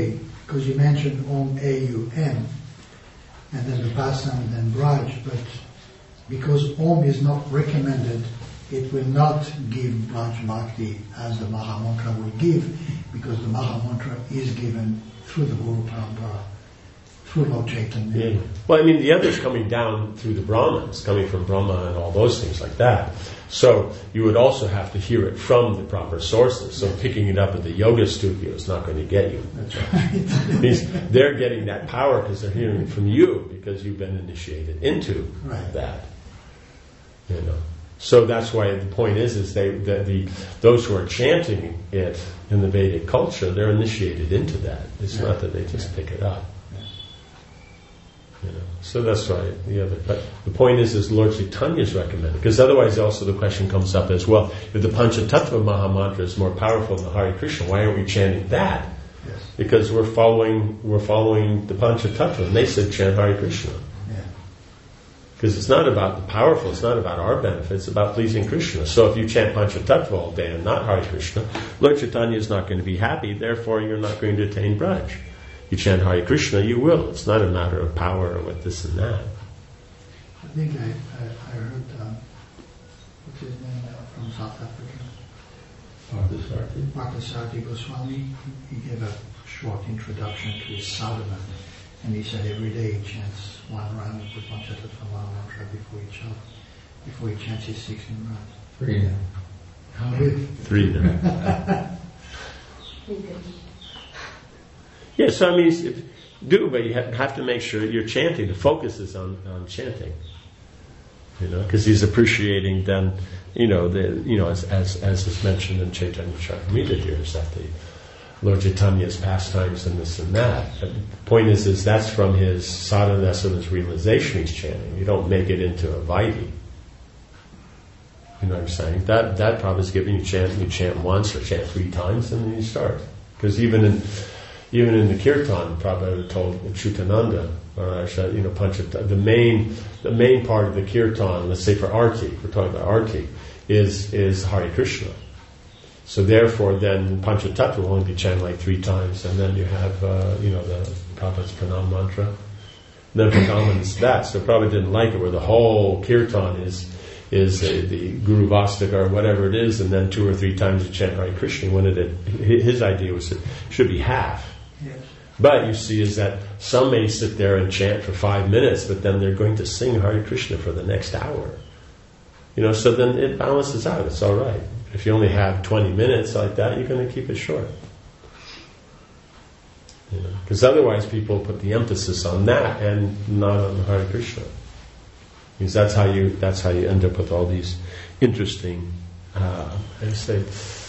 because you mentioned Om A U M, and then Vipassana and then Braj, but because Om is not recommended, it will not give Braj Bhakti as the Maha Mantra will give, because the Maha Mantra is given through the Guru Parampara, through Lord Chaitanya. Yeah. Well, I mean, the other's coming down through the Brahmins, coming from Brahma and all those things like that. So you would also have to hear it from the proper sources. So picking it up at the yoga studio is not going to get you. That's right. Means they're getting that power because they're hearing it from you, because you've been initiated into Right. that. You know. So that's why the point is, is they the, the those who are chanting it in the Vedic culture, they're initiated into that. It's Yeah. not that they just Yeah. pick it up. Yeah. You know. So that's why the other. But the point is, is Lord Chaitanya is recommended, because otherwise, also the question comes up as well: if the Panchatattva Maha Mantra is more powerful than the Hare Krishna, why aren't we chanting that? Yes. Because we're following we're following the Panchatattva, and they said chant Hare Krishna. Yeah. Because it's not about the powerful, it's not about our benefit, it's about pleasing Krishna. So if you chant Panchatattva all day and not Hare Krishna, Lord Chaitanya is not going to be happy, therefore you're not going to attain Braj. You chant Hare Krishna, you will. It's not a matter of power or with this and that. I think I, I, I heard, um, what's his name uh, from South Africa? Parthasarthi. Parthasarthi Goswami. He gave a short introduction to his sadhana, and he said every day he chants one round of the Panchatattva Maha Mantra before he chants, before he chants his sixteen rounds. Three now. How many? Three now. Yeah, so I mean, if, do, but you have, have to make sure you're chanting. The focus is on, on chanting. You know, because he's appreciating then, you know, the you know, as as, as is mentioned in Chaitanya Charitamrita here, is that the Lord Chaitanya's pastimes and this and that. But the point is, is that's from his sadhana, that's from his realization he's chanting. You don't make it into a vaidhi. You know what I'm saying? That that Prabhupada is giving you chant, you chant once or chant three times, and then you start. Because even in even in the kirtan, Prabhupada told Chutananda, Maharaj, that, you know, Panchatattva, the main the main part of the kirtan, let's say for arti, we're talking about arti, is is Hare Krishna. So therefore, then Panchatattva will only be chanted like three times, and then you have, uh, you know, the Prabhupada's Pranam mantra. And then Pranam is that. So Prabhupada didn't like it, where the whole kirtan is is uh, the Guru Vastika or whatever it is, and then two or three times you chant Hare Krishna. He wanted it. His idea was it should be half. Yes. But you see, is that some may sit there and chant for five minutes, but then they're going to sing Hare Krishna for the next hour. You know, so then it balances out. It's all right. If you only have twenty minutes like that, you're going to keep it short. You know, because otherwise people put the emphasis on that and not on Hare Krishna. Because that's how you that's how you end up with all these interesting, uh, I say,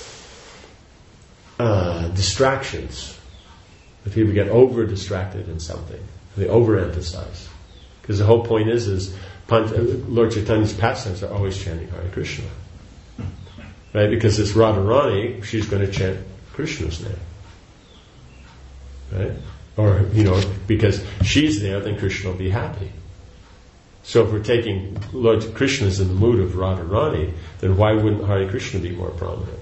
uh, distractions. If people get over distracted in something, they overemphasize. Because the whole point is, is Lord Chaitanya's pastimes are always chanting Hare Krishna. Right? Because it's Radharani, she's going to chant Krishna's name. Right? Or, you know, because she's there, then Krishna will be happy. So if we're taking Lord Krishna's in the mood of Radharani, then why wouldn't Hare Krishna be more prominent?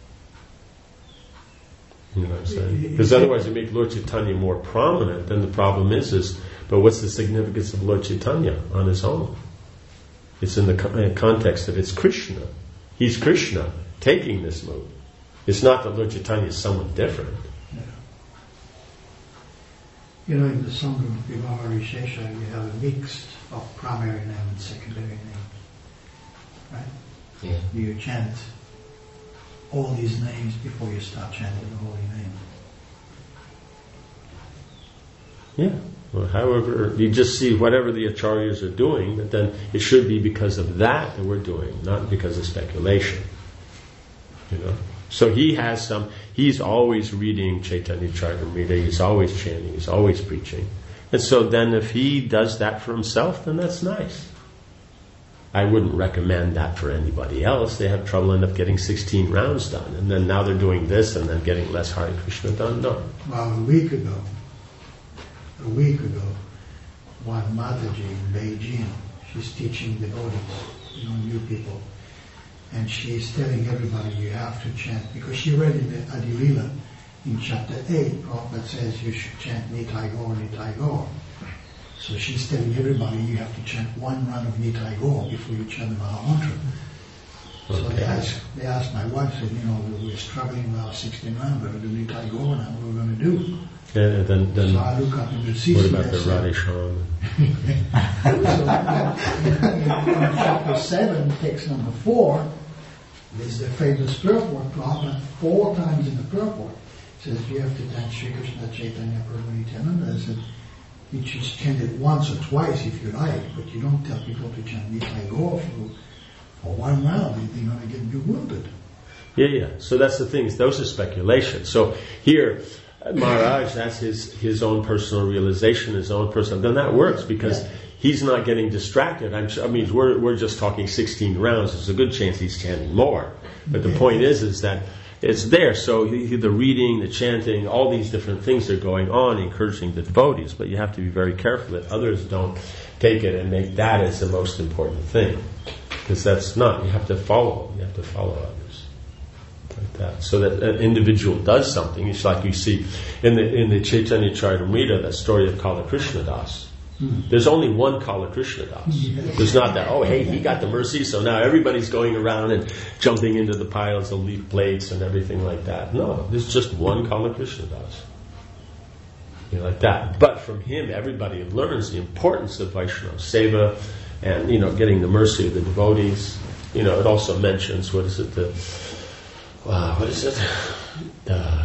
You know what I'm saying? Because otherwise you make Lord Chaitanya more prominent, then the problem is, is, but what's the significance of Lord Chaitanya on his own? It's in the con- context of it's Krishna. He's Krishna taking this mood. It's not that Lord Chaitanya is someone different. Yeah. You know, in the Sangha of Vivaha Vishesha, you have a mix of primary name and secondary name. Right? Yeah. You chant all these names before you start chanting the holy name. Yeah. Well, however, you just see whatever the acharyas are doing, but then it should be because of that that we're doing, not because of speculation. You know? So he has some, he's always reading Chaitanya Charitamrita, he's always chanting, he's always preaching. And so then if he does that for himself, then that's nice. I wouldn't recommend that for anybody else. They have trouble end up getting sixteen rounds done. And then now they're doing this and then getting less Hare Krishna done. No. Well, a week ago, a week ago, one Mataji in Beijing, she's teaching devotees, you know, new people. And she's telling everybody you have to chant, because she read in the Adi Lila in chapter eight, Prabhupada says you should chant Nitai Gaur, Nitai Gaur. So she's telling everybody you have to chant one round of Nitai Gaur before you chant the Mahamantra. So Okay. they asked, they asked my wife, said, you know, we're struggling with our sixteen round, we're going to do Nitai Gaur now, what are we going to do? And then, then So I look up into C C. what about the I said, Radhe Shyam? So in, in, in chapter seven, text number four, there's the famous purport, Prabhupada, four times in the purport, says you have to chant Shri Krishna Chaitanya Prabhu Nityananda. I said, you just chant it once or twice if you like, but you don't tell people to chant Nitai Gaur for, for one round, they're going to get bewildered. Yeah, yeah. So that's the thing. Those are speculations. So here, Maharaj, that's his his own personal realization, his own personal. Then that works because Yeah. he's not getting distracted. I'm sure, I mean, we're we're just talking sixteen rounds. There's a good chance he's chanting more. But the point is, is that it's there. So he, the reading, the chanting, all these different things are going on, encouraging the devotees. But you have to be very careful that others don't take it and make that as the most important thing, because that's not. You have to follow. You have to follow others. Like that. So that an individual does something. It's like you see in the in the Chaitanya Charitamrita, that story of Kala Krishna Das. Mm. There's only one Kala Krishna Das. Yes. There's not that, oh hey, he got the mercy, so now everybody's going around and jumping into the piles of leaf plates and everything like that. No, there's just one Kala Krishna Das. You know, like that. But from him, everybody learns the importance of Vaishnava Seva and, you know, getting the mercy of the devotees. You know, it also mentions, what is it, the Wow, what is it? Uh,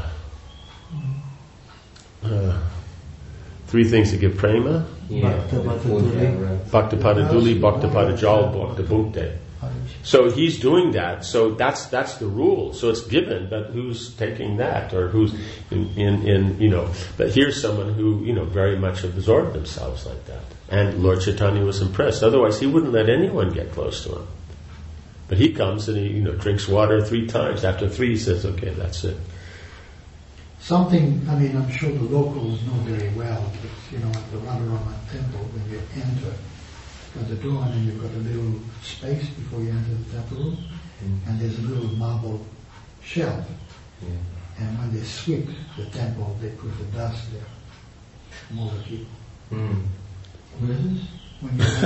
uh, three things that give prema. Yeah. Bhaktapada Duli, Bhaktapada Jal, Bhakta Bhukte. So he's doing that. So that's that's the rule. So it's given, but who's taking that, or who's in, in, in you know? But here's someone who, you know, very much absorbed themselves like that. And Lord Chaitanya was impressed. Otherwise, he wouldn't let anyone get close to him. But he comes and he, you know, drinks water three times. After three, he says, "Okay, that's it." Something, I mean, I'm sure the locals know very well, but, you know, at the Radharama temple, when you enter, you've got the door and then you've got a little space before you enter the temple room, mm. and there's a little marble shelf. Yeah. And when they sweep the temple, they put the dust there from all the people. Mm. What is this? When you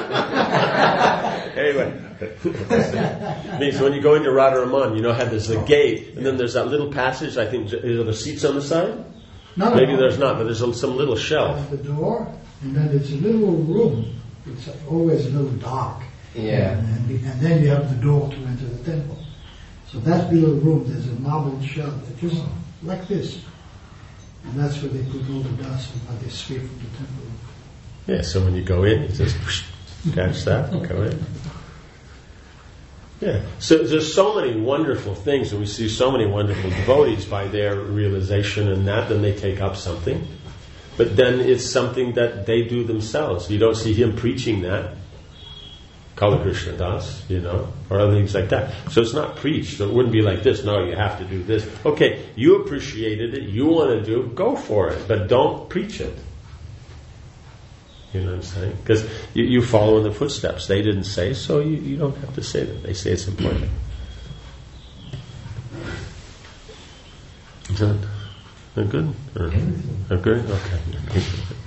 anyway, means when you go into Radharaman, you know how there's a gate, and then there's that little passage. I think, are there seats on the side? No, Maybe no, there's not, but there's a, some little shelf. There's the door, and then it's a little room. It's always a little dark. Yeah. And, and, and then you have the door to enter the temple. So that little room, there's a marble shelf, just like this. And that's where they put all the dust and what they sweep from the temple. Yeah, so when you go in, you just catch that and go in. Yeah, so there's so many wonderful things, and we see so many wonderful devotees by their realization and that, then they take up something. But then it's something that they do themselves. You don't see him preaching that. Kala Krishna Das, you know, or other things like that. So it's not preached. So it wouldn't be like this, no, you have to do this. Okay, you appreciated it, you want to do it, go for it, but don't preach it. You know what I'm saying? Because you, you follow in the footsteps. They didn't say, so you, you don't have to say that. They say it's important. Is that, is that good? Or, or good? Okay.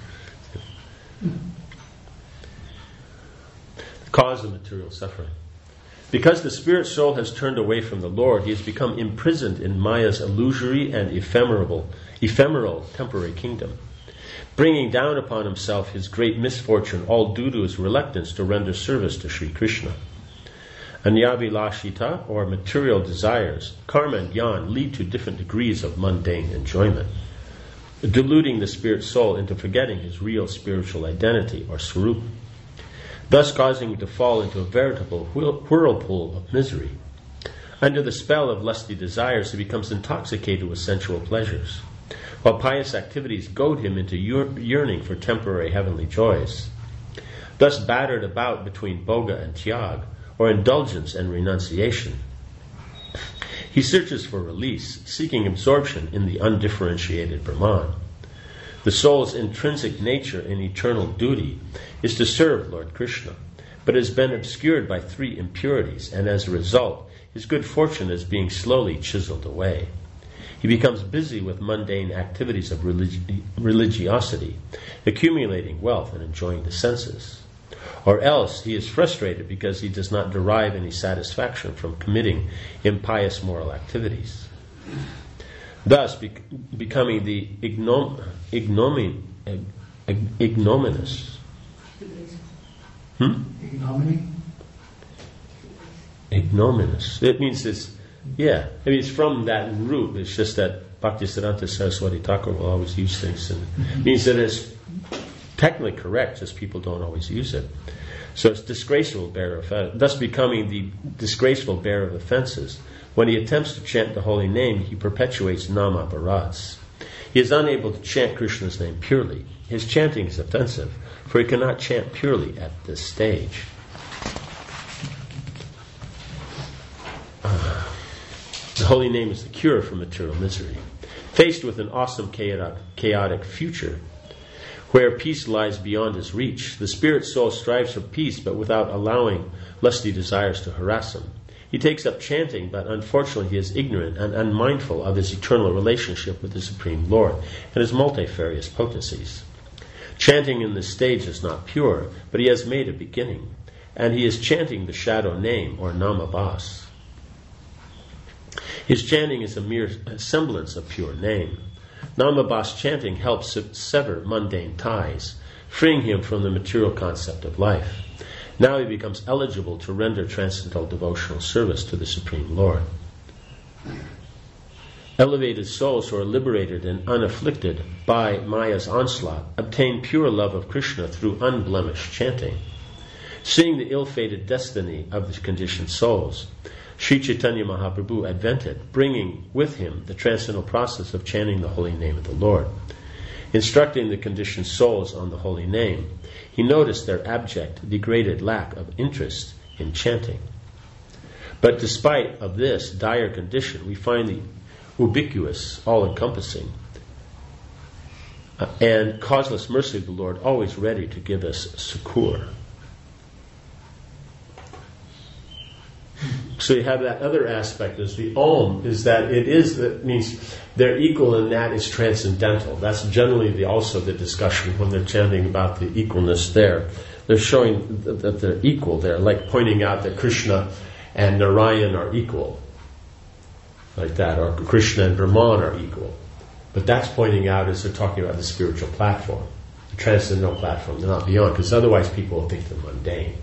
The cause of material suffering. Because the spirit soul has turned away from the Lord, he has become imprisoned in Maya's illusory and ephemeral, ephemeral temporary kingdom, bringing down upon himself his great misfortune, all due to his reluctance to render service to Sri Krishna. Anyabhilashita, or material desires, karma and jnana, lead to different degrees of mundane enjoyment, deluding the spirit soul into forgetting his real spiritual identity, or swarup, thus causing him to fall into a veritable whirlpool of misery. Under the spell of lusty desires, he becomes intoxicated with sensual pleasures, while pious activities goad him into yearning for temporary heavenly joys. Thus battered about between boga and tyag, or indulgence and renunciation, he searches for release, seeking absorption in the undifferentiated Brahman. The soul's intrinsic nature and eternal duty is to serve Lord Krishna, but has been obscured by three impurities, and as a result, his good fortune is being slowly chiseled away. He becomes busy with mundane activities of religi- religiosity, accumulating wealth and enjoying the senses. Or else he is frustrated because he does not derive any satisfaction from committing impious moral activities. Thus, be- becoming the ignom- ignomin- ig- ignominious. Hmm? Ignominy? Ignominious. It means it's, yeah, I mean it's from that root. It's just that Bhaktisiddhanta Saraswati Thakur will always use things, and it means that it's technically correct, just people don't always use it. So it's disgraceful bearer of, thus becoming the disgraceful bearer of offenses. When he attempts to chant the holy name, he perpetuates nama bharats. He is unable to chant Krishna's name purely. His chanting is offensive, for he cannot chant purely at this stage. Uh, the holy name is the cure for material misery. Faced with an awesome chaotic, chaotic future, where peace lies beyond his reach, the spirit soul strives for peace, but without allowing lusty desires to harass him. He takes up chanting, but unfortunately he is ignorant and unmindful of his eternal relationship with the Supreme Lord and his multifarious potencies. Chanting in this stage is not pure, but he has made a beginning, and he is chanting the shadow name, or namabhas. His chanting is a mere semblance of pure name. Namabhas chanting helps sever mundane ties, freeing him from the material concept of life. Now he becomes eligible to render transcendental devotional service to the Supreme Lord. Elevated souls who are liberated and unafflicted by Maya's onslaught obtain pure love of Krishna through unblemished chanting. Seeing the ill-fated destiny of the conditioned souls, Sri Chaitanya Mahaprabhu advented, bringing with him the transcendental process of chanting the holy name of the Lord. Instructing the conditioned souls on the holy name, he noticed their abject, degraded lack of interest in chanting. But despite of this dire condition, we find the ubiquitous, all-encompassing, uh, and causeless mercy of the Lord always ready to give us succour. So you have that other aspect is the Om, is that it is, that means they're equal and that is transcendental. That's generally the, also the discussion when they're chanting about the equalness there. They're showing that they're equal there, like pointing out that Krishna and Narayan are equal. Like that, or Krishna and Brahman are equal. But that's pointing out as they're talking about the spiritual platform, the transcendental platform. They're not beyond, because otherwise people will think they're mundane.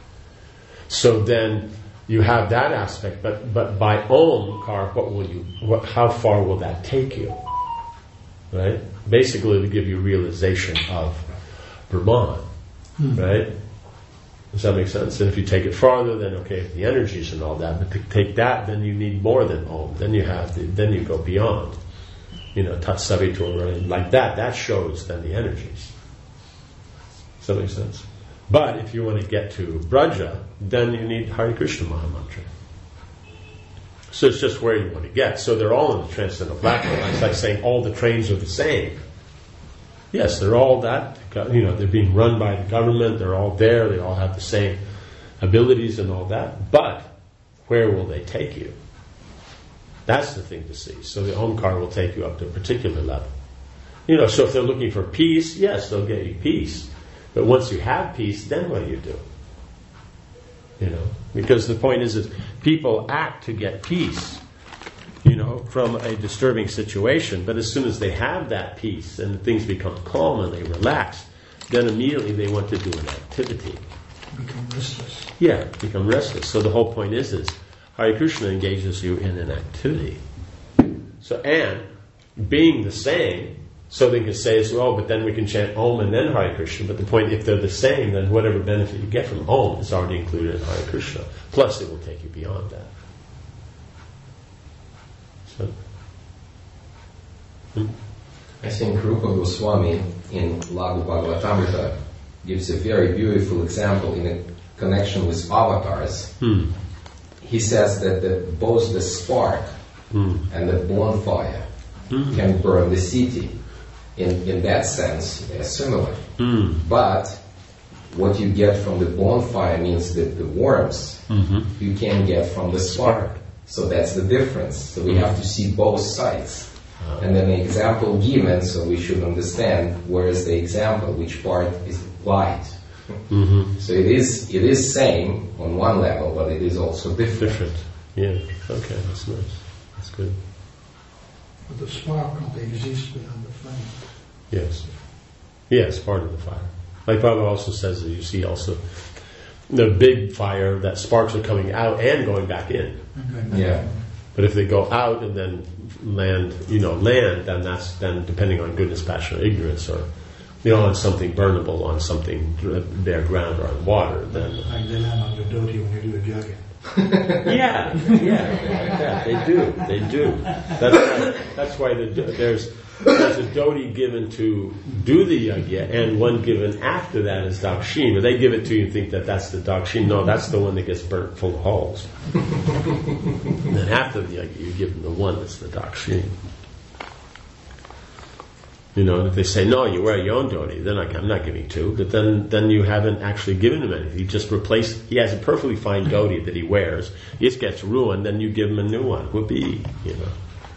So then you have that aspect, but but by Omkar, what will you? What? How far will that take you? Right? Basically, to give you realization of Brahman. Hmm. Right? Does that make sense? And if you take it farther, then okay, the energies and all that. But to take that, then you need more than Om. Then you have to. Then you go beyond. You know, Tat Savitur, like that. That shows then the energies. Does that make sense? But if you want to get to Braja, then you need Hare Krishna Mahamantra. So it's just where you want to get. So they're all in the transcendental platform. It's like saying all the trains are the same. Yes, they're all that, you know, they're being run by the government, they're all there, they all have the same abilities and all that. But where will they take you? That's the thing to see. So the Omkar will take you up to a particular level. You know, so if they're looking for peace, yes, they'll get you peace. But once you have peace, then what do you do? You know, because the point is that people act to get peace, you know, from a disturbing situation. But as soon as they have that peace and things become calm and they relax, then immediately they want to do an activity. Become restless. Yeah, become restless. So the whole point is, is Hare Krishna engages you in an activity. So, and being the same, so they can say as well, but then we can chant Om and then Hare Krishna. But the point, if they're the same, then whatever benefit you get from Om is already included in Hare Krishna. Plus, it will take you beyond that. So, hmm? I think Rupa Goswami in Laghu Bhagavatamrita gives a very beautiful example in a connection with avatars. Hmm. He says that the, both the spark hmm. and the bonfire hmm. can burn the city. In, in that sense, they are similar. Mm. But what you get from the bonfire means that the warmth mm-hmm. you can get from the spark. So that's the difference. So we have to see both sides. And then the example given, so we should understand where is the example, which part is applied. Mm-hmm. So it is it is same on one level, but it is also different. Different. Yeah. Okay, that's nice. That's good. But the spark can't exist without the flame. Yes. Yes, part of the fire. Like Prabhupada also says that you see also the big fire that sparks are coming out and going back in. Yeah. But if they go out and then land, you know, land, then that's then depending on goodness, passion, or ignorance, or you know, on something burnable, on something bare ground, or on water, then like they land on your dhoti when you do a yajna. yeah, yeah, yeah, they do, they do. That's why, that's why the, there's there's a dhoti given to do the yajna, and one given after that is dakshin. But they give it to you and think that that's the dakshin. No, that's the one that gets burnt full of holes. And then after the yajna, you give them the one that's the dakshin. You know, and if they say, no, you wear your own dhoti, then I'm not giving two, but then, then you haven't actually given him anything. He just replaced, he has a perfectly fine dhoti that he wears, it gets ruined, then you give him a new one. Whoopee, you know.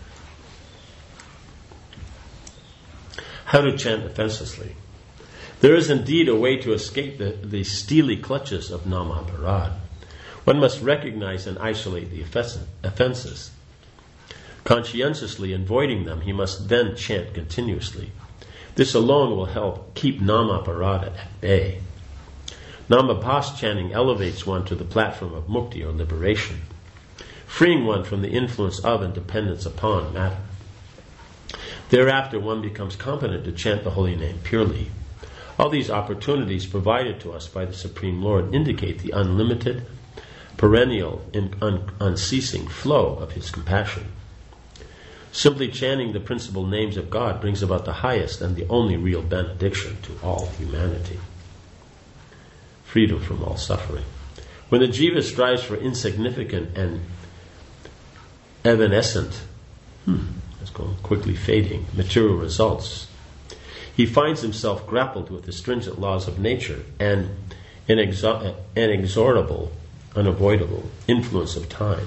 How to chant offenselessly. There is indeed a way to escape the, the steely clutches of Namaparad. One must recognize and isolate the offenses. Conscientiously avoiding them, he must then chant continuously. This alone will help keep Namaparada at bay. Namabhas chanting elevates one to the platform of mukti or liberation, freeing one from the influence of and dependence upon matter. Thereafter one becomes competent to chant the holy name purely. All these opportunities provided to us by the Supreme Lord indicate the unlimited, perennial, and un- unceasing flow of His compassion. Simply chanting the principal names of God brings about the highest and the only real benediction to all humanity. Freedom from all suffering. When the jiva strives for insignificant and evanescent, hmm, let's go quickly fading, material results, he finds himself grappled with the stringent laws of nature and inexo- inexorable, unavoidable influence of time.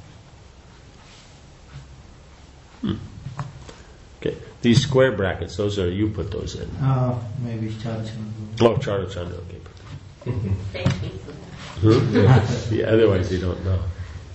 Hmm. Okay, these square brackets, those are, you put those in. Uh, maybe Charachandra. Oh, Charachandra, okay. Thank you for that. Hmm? Yeah, otherwise you don't know.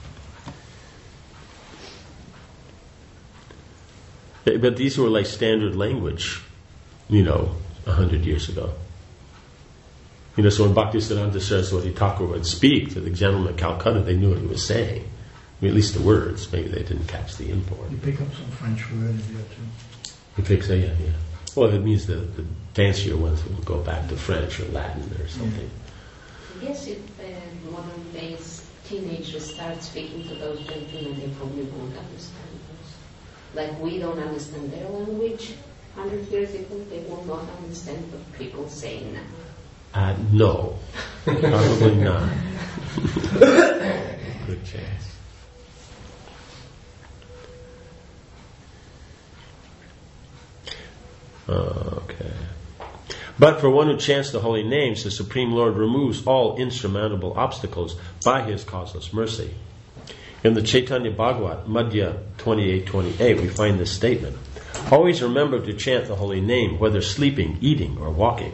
But these were like standard language, you know, a hundred years ago. You know, so when Bhaktisiddhanta Saraswati Thakur would speak to the gentleman at Calcutta, they knew what he was saying. I mean, at least the words. Maybe they didn't catch the import. You pick up some French words there too. You pick, yeah, yeah. Well, it means the, the fancier ones will go back to French or Latin or something. Yes, if uh, modern days teenagers start speaking to those gentlemen, they probably won't understand those. Like we don't understand their language. Hundred years ago, they will not understand what people say now. Uh, no, probably not. Good chance. Okay. But for one who chants the holy names, the Supreme Lord removes all insurmountable obstacles by His causeless mercy. In the Chaitanya Bhagavat, Madhya twenty-eight twenty-eight, we find this statement. Always remember to chant the holy name, whether sleeping, eating, or walking.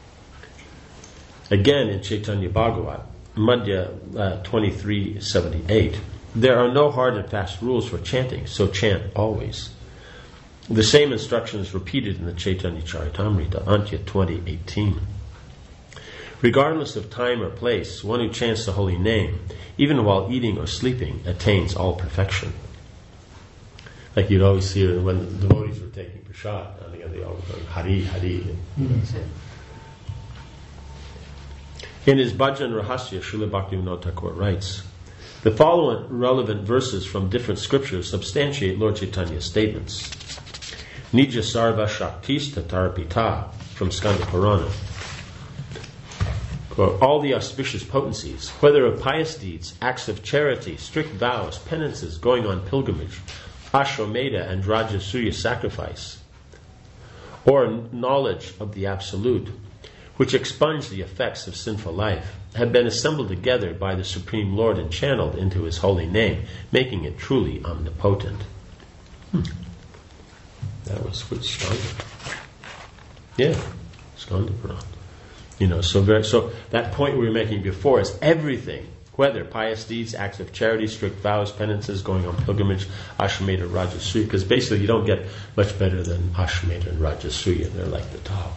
Again in Chaitanya Bhagavat, Madhya uh, twenty-three seventy-eight, there are no hard and fast rules for chanting, so chant always. The same instruction is repeated in the Chaitanya Charitamrita, Antya twenty eighteen. Regardless of time or place, one who chants the holy name, even while eating or sleeping, attains all perfection. Like you'd always see when the devotees were taking prasad, they always go, Hari, Hari. Mm-hmm. In his Bhajan Rahasya, Srila Bhaktivinoda Thakur writes, the following relevant verses from different scriptures substantiate Lord Chaitanya's statements. Nija Sarva Shaktis Tatarapita from Skanda Purana. Quote, all the auspicious potencies, whether of pious deeds, acts of charity, strict vows, penances, going on pilgrimage, Ashwamedha and Rajasuya sacrifice, or knowledge of the Absolute, which expunge the effects of sinful life, have been assembled together by the Supreme Lord and channeled into His holy name, making it truly omnipotent. Hmm. That was with Skanda. Yeah, Skanda Purana. You know, so very, so that point we were making before is everything, whether pious deeds, acts of charity, strict vows, penances, going on pilgrimage, Ashwamedha, Rajasuya, because basically you don't get much better than Ashwamedha and Rajasuya. They're like the top.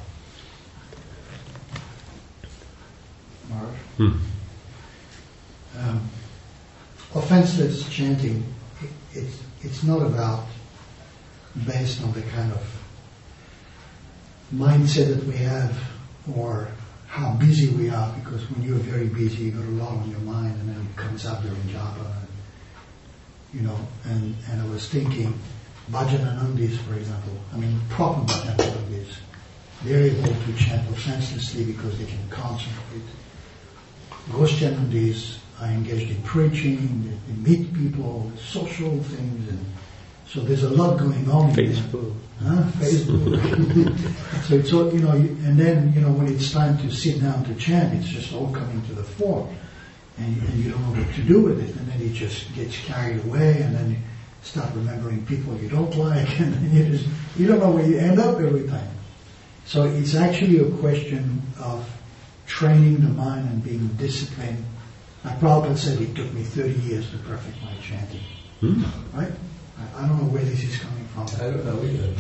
Maharaj? Hmm. Um, offenseless chanting, it, it's, it's not about based on the kind of mindset that we have or how busy we are, because when you're very busy, you've got a lot on your mind, and then it comes up during japa, and, you know, and, and I was thinking, Bhajananandis, for example, I mean, proper Bhajananandis, they're able to chant offenselessly because they can concentrate. Ghoshjanandis are engaged in preaching, they, they meet people, social things, and so there's a lot going on in Facebook. Huh? Facebook. So it's all, you know, and then, you know, when it's time to sit down to chant, it's just all coming to the fore. And, and you don't know what to do with it. And then it just gets carried away, and then you start remembering people you don't like, and then you just, you don't know where you end up every time. So it's actually a question of training the mind and being disciplined. Like Prabhupada said, it took me thirty years to perfect my chanting. Hmm. Right? I don't know where this is coming from. I don't know either.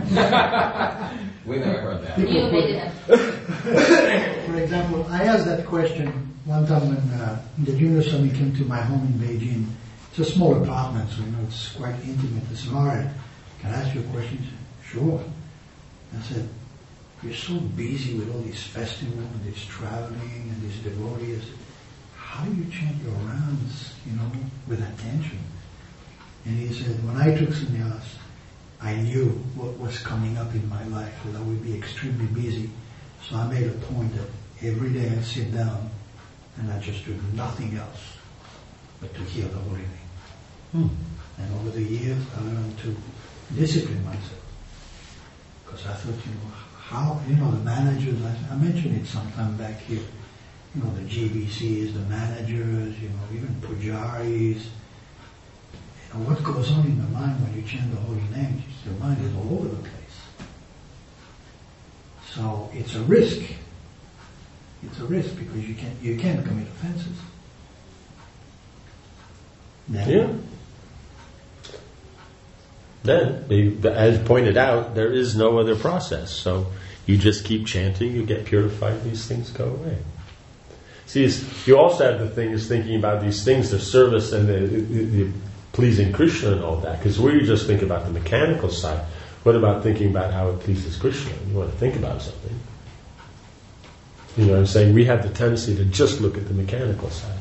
We never heard that. You made it up. For example, I asked that question one time when uh, the junior Swami came to my home in Beijing. It's a small apartment, so you know it's quite intimate. I said, all right, can I ask you a question? He said, sure. I said, you're so busy with all these festivals and this traveling and these devotees. How do you chant your rounds, you know, with attention? And he said, when I took sannyas, I knew what was coming up in my life, that I would be extremely busy. So I made a point that every day I'd sit down and I'd just do nothing else but to hear the holy name. Hmm. And over the years, I learned to discipline myself. Because I thought, you know, how, you know, the managers, I, I mentioned it sometime back here, you know, the G B Cs, the managers, you know, even pujaris. And what goes on in the mind when you chant the holy name? Your mind is all over the place. So it's a risk. It's a risk because you can't you can't commit offenses. Then, Yeah. Then, as pointed out, there is no other process. So you just keep chanting, you get purified, these things go away. See, you also have the thing is thinking about these things, the service and the, the, the pleasing Krishna and all that, because we just think about the mechanical side. What about thinking about how it pleases Krishna? You want to think about something. You know what I'm saying? We have the tendency to just look at the mechanical side.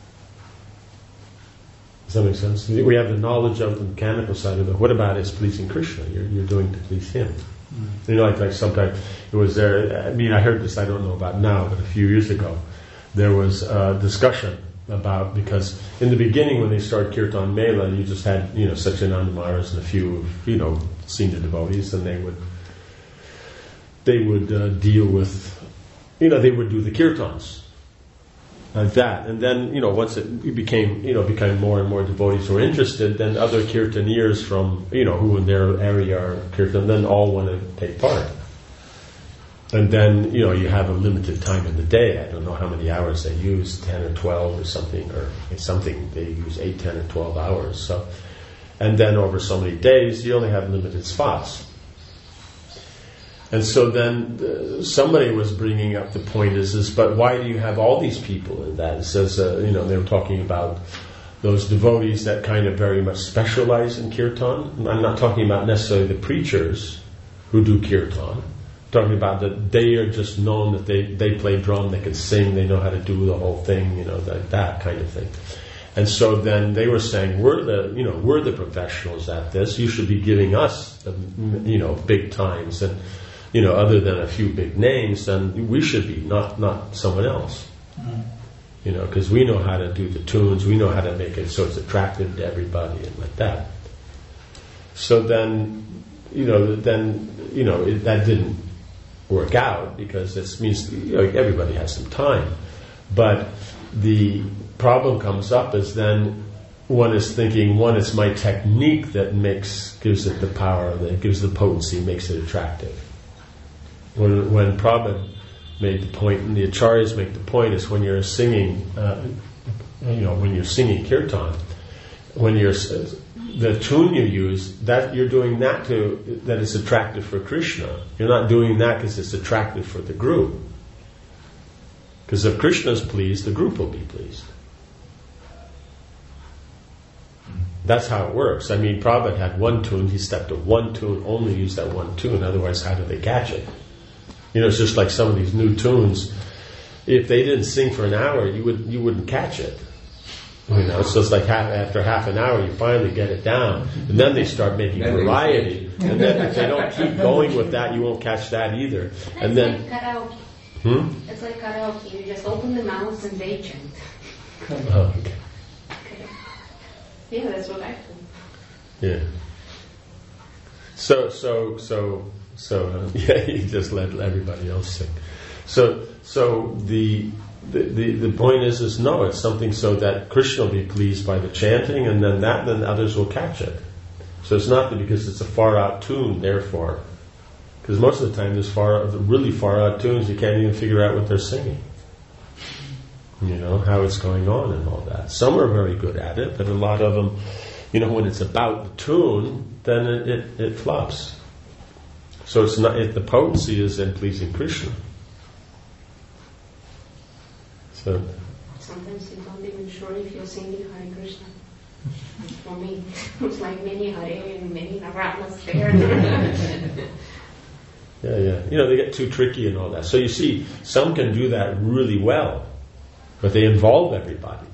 Does that make sense? We have the knowledge of the mechanical side of it. What about is pleasing Krishna? You're, you're doing to please Him. Mm. You know, like, like sometimes it was there, I mean, I heard this, I don't know about now, but a few years ago, there was a discussion about, because in the beginning when they started Kirtan Mela, you just had, you know, Satyananda Maharaj and a few, you know, senior devotees, and they would they would uh, deal with, you know, they would do the kirtans like that. And then, you know, once it became, you know, became more and more devotees who were interested, then other kirtaniers from, you know, who in their area are kirtan, then all want to take part. And then, you know, you have a limited time in the day. I don't know how many hours they use, ten or twelve or something, or something. They use eight, ten or twelve hours. So, and then over so many days, you only have limited spots. And so then uh, somebody was bringing up the point is, is, but why do you have all these people in that? It says, uh, you know, they were talking about those devotees that kind of very much specialize in kirtan. I'm not talking about necessarily the preachers who do kirtan. Talking about that they are just known that they, they play drum, they can sing, they know how to do the whole thing, you know, that, that kind of thing. And so then they were saying, we're the, you know, we're the professionals at this. You should be giving us, the, you know, big times, and, you know, other than a few big names, then we should be, not not someone else. Mm. You know, because we know how to do the tunes, we know how to make it so it's attractive to everybody and like that. So then, you know, then, you know, it, that didn't work out because this means, you know, everybody has some time. But the problem comes up is then one is thinking, one, it's my technique that makes, gives it the power, that gives the potency, makes it attractive. When, when Prabhupada made the point, and the acharyas make the point, is when you're singing, uh, you know, when you're singing kirtan, when you're, the tune you use, that you're doing that to, that is attractive for Krishna. You're not doing that because it's attractive for the group. Because if Krishna is pleased, the group will be pleased. That's how it works. I mean, Prabhupada had one tune, he stuck to one tune, only used that one tune, otherwise how do they catch it? You know, it's just like some of these new tunes. If they didn't sing for an hour, you would you wouldn't catch it. You know, so it's like half, after half an hour, you finally get it down, and then they start making variety. And then if they don't keep going with that, you won't catch that either. And it's then, like karaoke. Hmm? It's like karaoke. You just open the mouth and they chant. Oh, okay. Okay. Yeah, that's what I do. Yeah. So, so, so, so, uh, yeah, you just let everybody else sing. So, so the, the the the point is, is no, it's something so that Krishna will be pleased by the chanting, and then that, then others will catch it. So it's not that because it's a far out tune, therefore, because most of the time there's far, the really far out tunes, you can't even figure out what they're singing. You know, how it's going on and all that. Some are very good at it, but a lot of them, you know, when it's about the tune, then it, it, it flops. So it's not, it, the potency is in pleasing Krishna. So sometimes you don't even sure if you're singing Hare Krishna. For me, it's like many Hare and many Naramas there. yeah, yeah. You know, they get too tricky and all that. So you see, some can do that really well, but they involve everybody.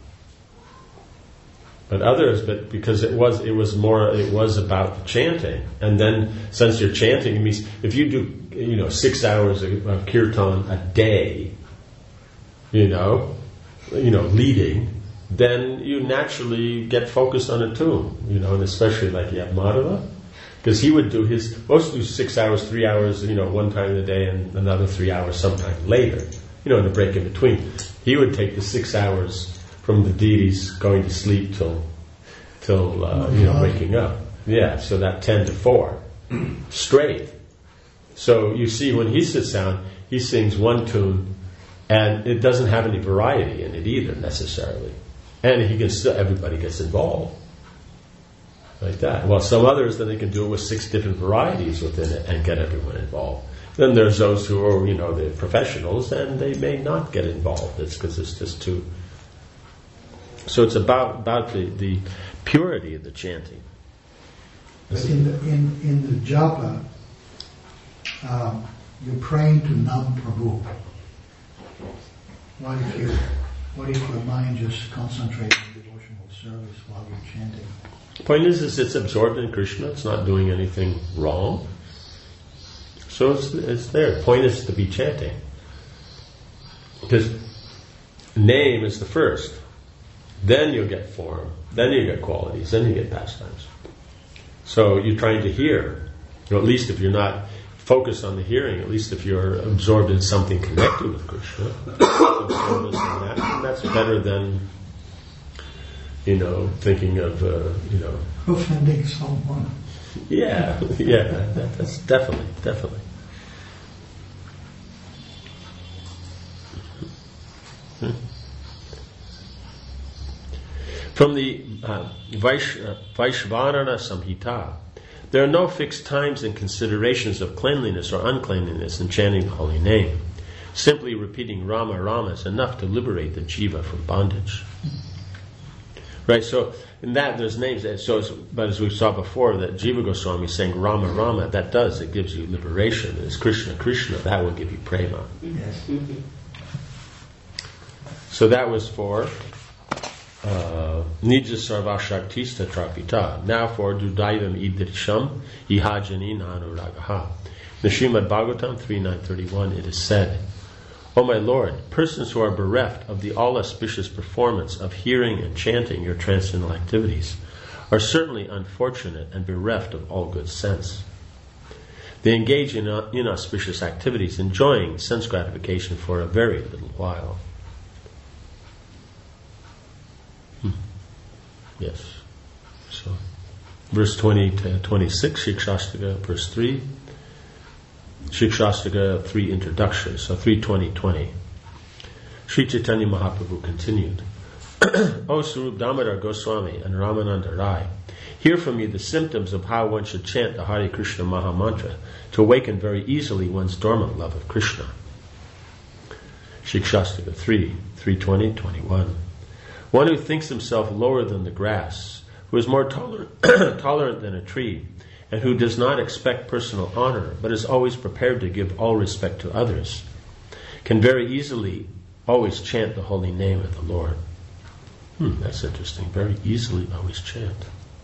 But others, but because it was, it was more, it was about chanting. And then, since you're chanting, it means if you do, you know, six hours of, of kirtan a day, you know, you know, leading, then you naturally get focused on a tune, you know, and especially like you have Madhava, because he would do his, most do six hours, three hours, you know, one time in the day, and another three hours sometime later, you know, in the break in between. He would take the six hours from the deities going to sleep till, till uh, you know, waking up. Yeah, so that ten to four, straight. So you see, when he sits down, he sings one tune, and it doesn't have any variety in it either necessarily. And he can still, everybody gets involved. Like that. Well, some others, then they can do it with six different varieties within it and get everyone involved. Then there's those who are, you know, the professionals, and they may not get involved. It's because it's just too... So it's about about the, the purity of the chanting. But in the, in, in the japa, um, you're praying to Nam Prabhu. What if you, what if your mind just concentrates on devotional service while you're chanting? The point is, is it's absorbed in Krishna. It's not doing anything wrong. So it's, it's there. The point is to be chanting. Because name is the first. Then you'll get form. Then you get qualities. Then you get pastimes. So you're trying to hear. You know, at least if you're not focused on the hearing, at least if you're absorbed in something connected with Krishna, absorbed in that, and that's better than, you know, thinking of, uh, you know... offending someone. Yeah, yeah, that, that's definitely, definitely. Hmm. From the uh, Vaish, uh, Vaishvarana Samhita, there are no fixed times and considerations of cleanliness or uncleanliness in chanting the holy name. Simply repeating Rama Rama is enough to liberate the jiva from bondage. Right, so in that there's names. So, it's, but as we saw before, that Jiva Goswami saying Rama Rama, that does, it gives you liberation. It's Krishna Krishna, that will give you prema. Yes. So that was for Nija Sarva Shaktista Trapita. Now for Dudaivam Idrisham Ihajani Nanuragaha. The Srimad Bhagavatam three nine thirty-one, it is said, O my Lord, persons who are bereft of the all-auspicious performance of hearing and chanting your transcendental activities are certainly unfortunate and bereft of all good sense. They engage in uh, inauspicious activities, enjoying sense gratification for a very little while. Hmm. Yes. So, verse twenty to twenty-six, Shikshastaka, verse three. Shikshastaka three introduction, so three twenty twenty. Sri Chaitanya Mahaprabhu continued, O Sarup Damodar Goswami and Ramananda Rai, hear from me the symptoms of how one should chant the Hare Krishna Maha Mantra to awaken very easily one's dormant love of Krishna. Shikshastaka three, three twenty, twenty-one. One who thinks himself lower than the grass, who is more tolerant, tolerant than a tree, and who does not expect personal honor, but is always prepared to give all respect to others, can very easily always chant the holy name of the Lord. Hmm, that's interesting. Very easily always chant.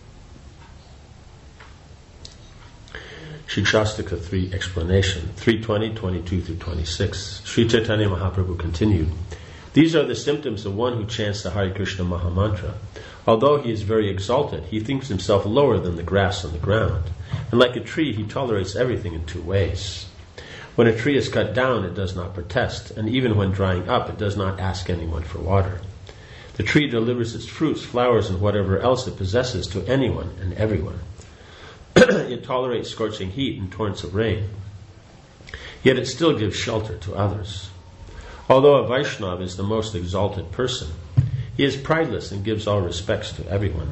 Shikshastaka three explanation, three twenty, twenty-two through twenty-six. Sri Chaitanya Mahaprabhu continued, these are the symptoms of one who chants the Hare Krishna Maha Mantra. Although he is very exalted, he thinks himself lower than the grass on the ground. And like a tree, he tolerates everything in two ways. When a tree is cut down, it does not protest, and even when drying up, it does not ask anyone for water. The tree delivers its fruits, flowers, and whatever else it possesses to anyone and everyone. It tolerates scorching heat and torrents of rain. Yet it still gives shelter to others. Although a Vaishnava is the most exalted person, he is prideless and gives all respects to everyone.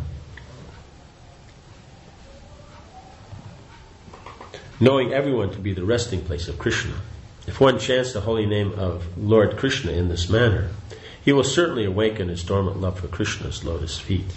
Knowing everyone to be the resting place of Krishna, if one chants the holy name of Lord Krishna in this manner, he will certainly awaken his dormant love for Krishna's lotus feet.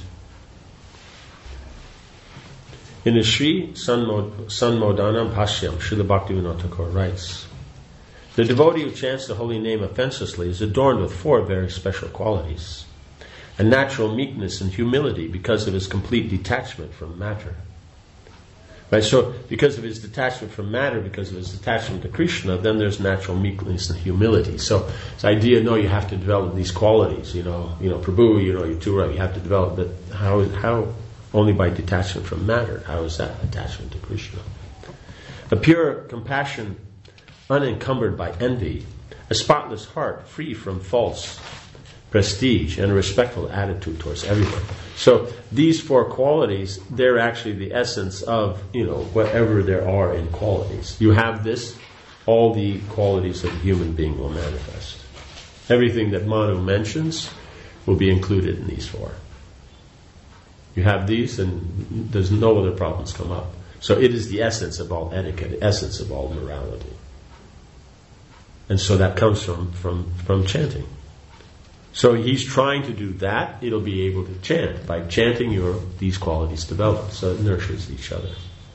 In the Sri Sanmodanam Bhashyam, Srila Bhaktivinoda Thakur writes, the devotee who chants the holy name offenselessly is adorned with four very special qualities. A natural meekness and humility because of his complete detachment from matter. Right, so because of his detachment from matter, because of his detachment to Krishna, then there's natural meekness and humility. So this idea, no, you have to develop these qualities, you know, you know, Prabhu, you know, you're too right, you have to develop that. How, how, only by detachment from matter. How is that attachment to Krishna? A pure compassion unencumbered by envy, a spotless heart free from false prestige, and a respectful attitude towards everyone. So these four qualities, they're actually the essence of, you know, whatever there are in qualities. You have this, all the qualities of a human being will manifest. Everything that Manu mentions will be included in these four. You have these, and there's no other problems come up. So it is the essence of all etiquette, the essence of all morality. And so that comes from, from, from chanting. So he's trying to do that, it'll be able to chant. By chanting, your these qualities develop, so it nurtures each other.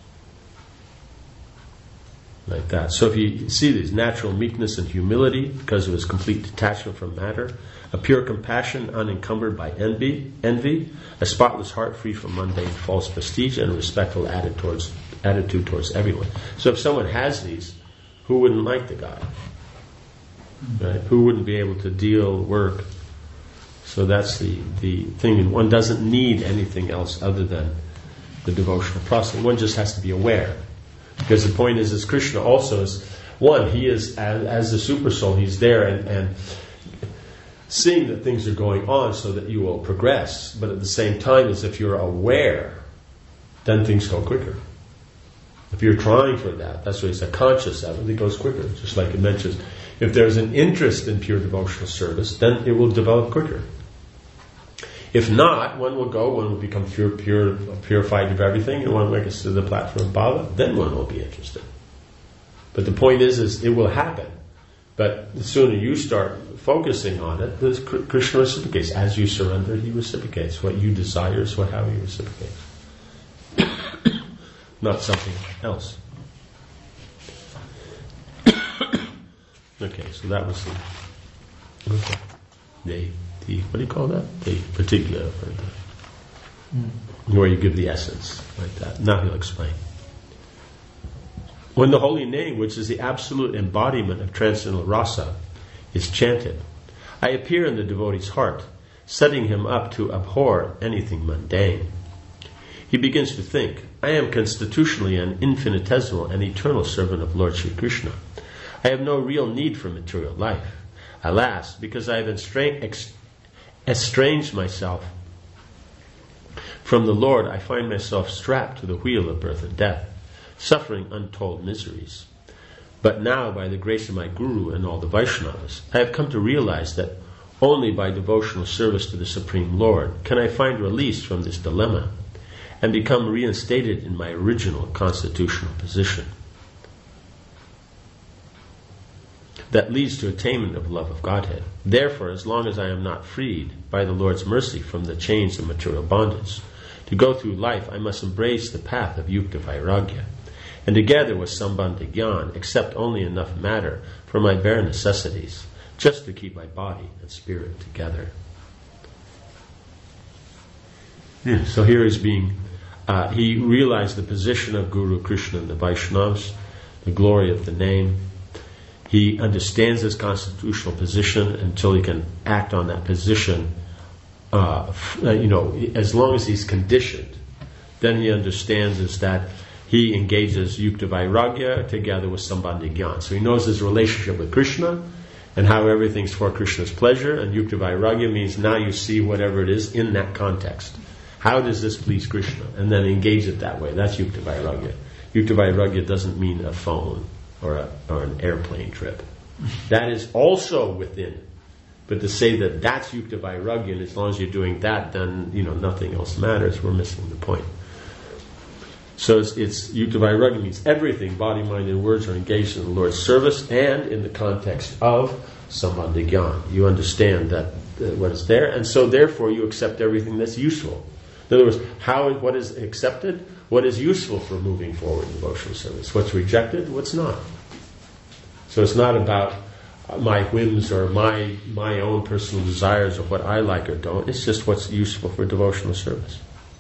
Like that. So if you see these natural meekness and humility because of his complete detachment from matter, a pure compassion unencumbered by envy, envy, a spotless heart free from mundane false prestige, and a respectful attitude towards, attitude towards everyone. So if someone has these, who wouldn't like the guy? Right? Who wouldn't be able to deal, work? So that's the, the thing. And one doesn't need anything else other than the devotional process. One just has to be aware. Because the point is, is Krishna also is, one, he is, as, as the super soul, he's there and, and seeing that things are going on so that you will progress. But at the same time, as if you're aware, then things go quicker. If you're trying for that, that's what it's a conscious effort, it goes quicker. Just like it mentions, if there's an interest in pure devotional service, then it will develop quicker. If not, one will go, one will become pure, pure, purified of everything, and one will get to the platform of Bhava, then one will be interested. But the point is, is it will happen. But the sooner you start focusing on it, the Krishna reciprocates. As you surrender, he reciprocates. What you desire is what how he reciprocates. Not something else. Okay, so that was the, okay. the, the what do you call that? The particular, or the, mm. where you give the essence, like that. Now he'll explain. When the holy name, which is the absolute embodiment of transcendental rasa, is chanted, I appear in the devotee's heart, setting him up to abhor anything mundane. he begins to think, I am constitutionally an infinitesimal and eternal servant of Lord Sri Krishna. I have no real need for material life. Alas, because I have estranged myself from the Lord, I find myself strapped to the wheel of birth and death, suffering untold miseries. But now, by the grace of my Guru and all the Vaishnavas, I have come to realize that only by devotional service to the Supreme Lord can I find release from this dilemma and become reinstated in my original constitutional position. That leads to attainment of love of Godhead. Therefore, as long as I am not freed by the Lord's mercy from the chains of material bondage, to go through life I must embrace the path of Yukta Vairagya, and together with Sambandha Gyan, accept only enough matter for my bare necessities, just to keep my body and spirit together. Yeah, so here is being, uh, he realized the position of Guru Krishna and the Vaishnavas, the glory of the name. He understands his constitutional position until he can act on that position. Uh, you know, as long as he's conditioned, then he understands is that he engages Yukta Vairagya together with Sambandha Gyan. So he knows his relationship with Krishna and how everything's for Krishna's pleasure, and Yukta Vairagya means now you see whatever it is in that context. How does this please Krishna? And then engage it that way. That's Yukta Vairagya. Yukta Vairagya doesn't mean a phone or, a, or an airplane trip. That is also within. But to say that that's Yukta Vairagya, and as long as you're doing that, then you know nothing else matters, we're missing the point. So it's, it's Yukta Vairagya means everything, body, mind, and words are engaged in the Lord's service and in the context of Sambandha Gyan. You understand that uh, what is there, and so therefore you accept everything that's useful. In other words, how what is accepted, what is useful for moving forward in devotional service, what's rejected, what's not. So it's not about my whims or my my own personal desires or what I like or don't. It's just what's useful for devotional service.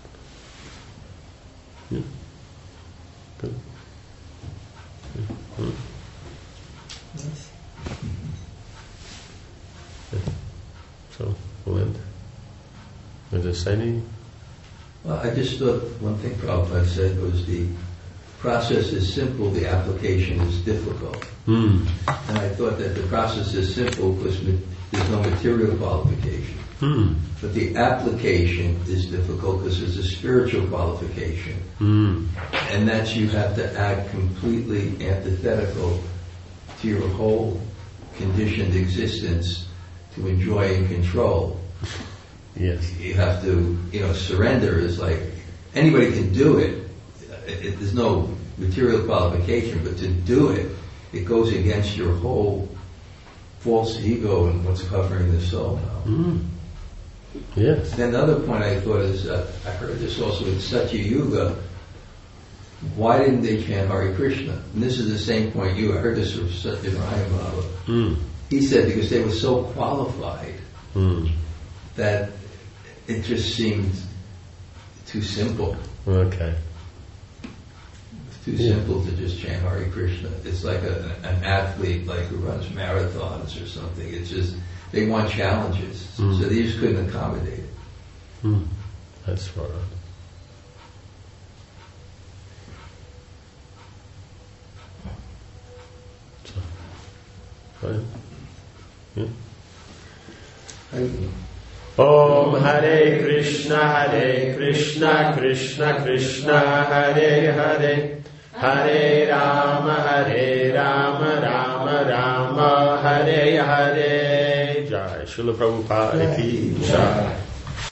Yeah. Good. Yeah. Yes. Yeah. So we'll end. Is there any? Well, I just thought one thing Prabhupada said was the process is simple, the application is difficult. Mm. And I thought that the process is simple because there's no material qualification. Mm. But the application is difficult because there's a spiritual qualification. Mm. And that's you have to act completely antithetical to your whole conditioned existence to enjoy and control. Yes. You have to, you know, surrender is like, anybody can do it. It, it. There's no material qualification, but to do it, it goes against your whole false ego and what's covering the soul now. Mm. Yes. Then the other point I thought is, uh, I heard this also in Satya Yuga, why didn't they chant Hare Krishna? And this is the same point you, I heard this from Satyanarayana Baba. Mm. He said because they were so qualified mm. that it just seemed too simple. Okay. It's too yeah. simple to just chant Hare Krishna. It's like a, an athlete like who runs marathons or something. It's just, they want challenges. Mm. So they just couldn't accommodate it. Mm. That's right. So, fine. Yeah. Thank you. Om Hare Krishna, Hare Krishna, Krishna Krishna, Hare Hare, Hare Rama, Hare Rama, Rama Rama, Hare Hare. Jai Srila Prabhupada ki Jai.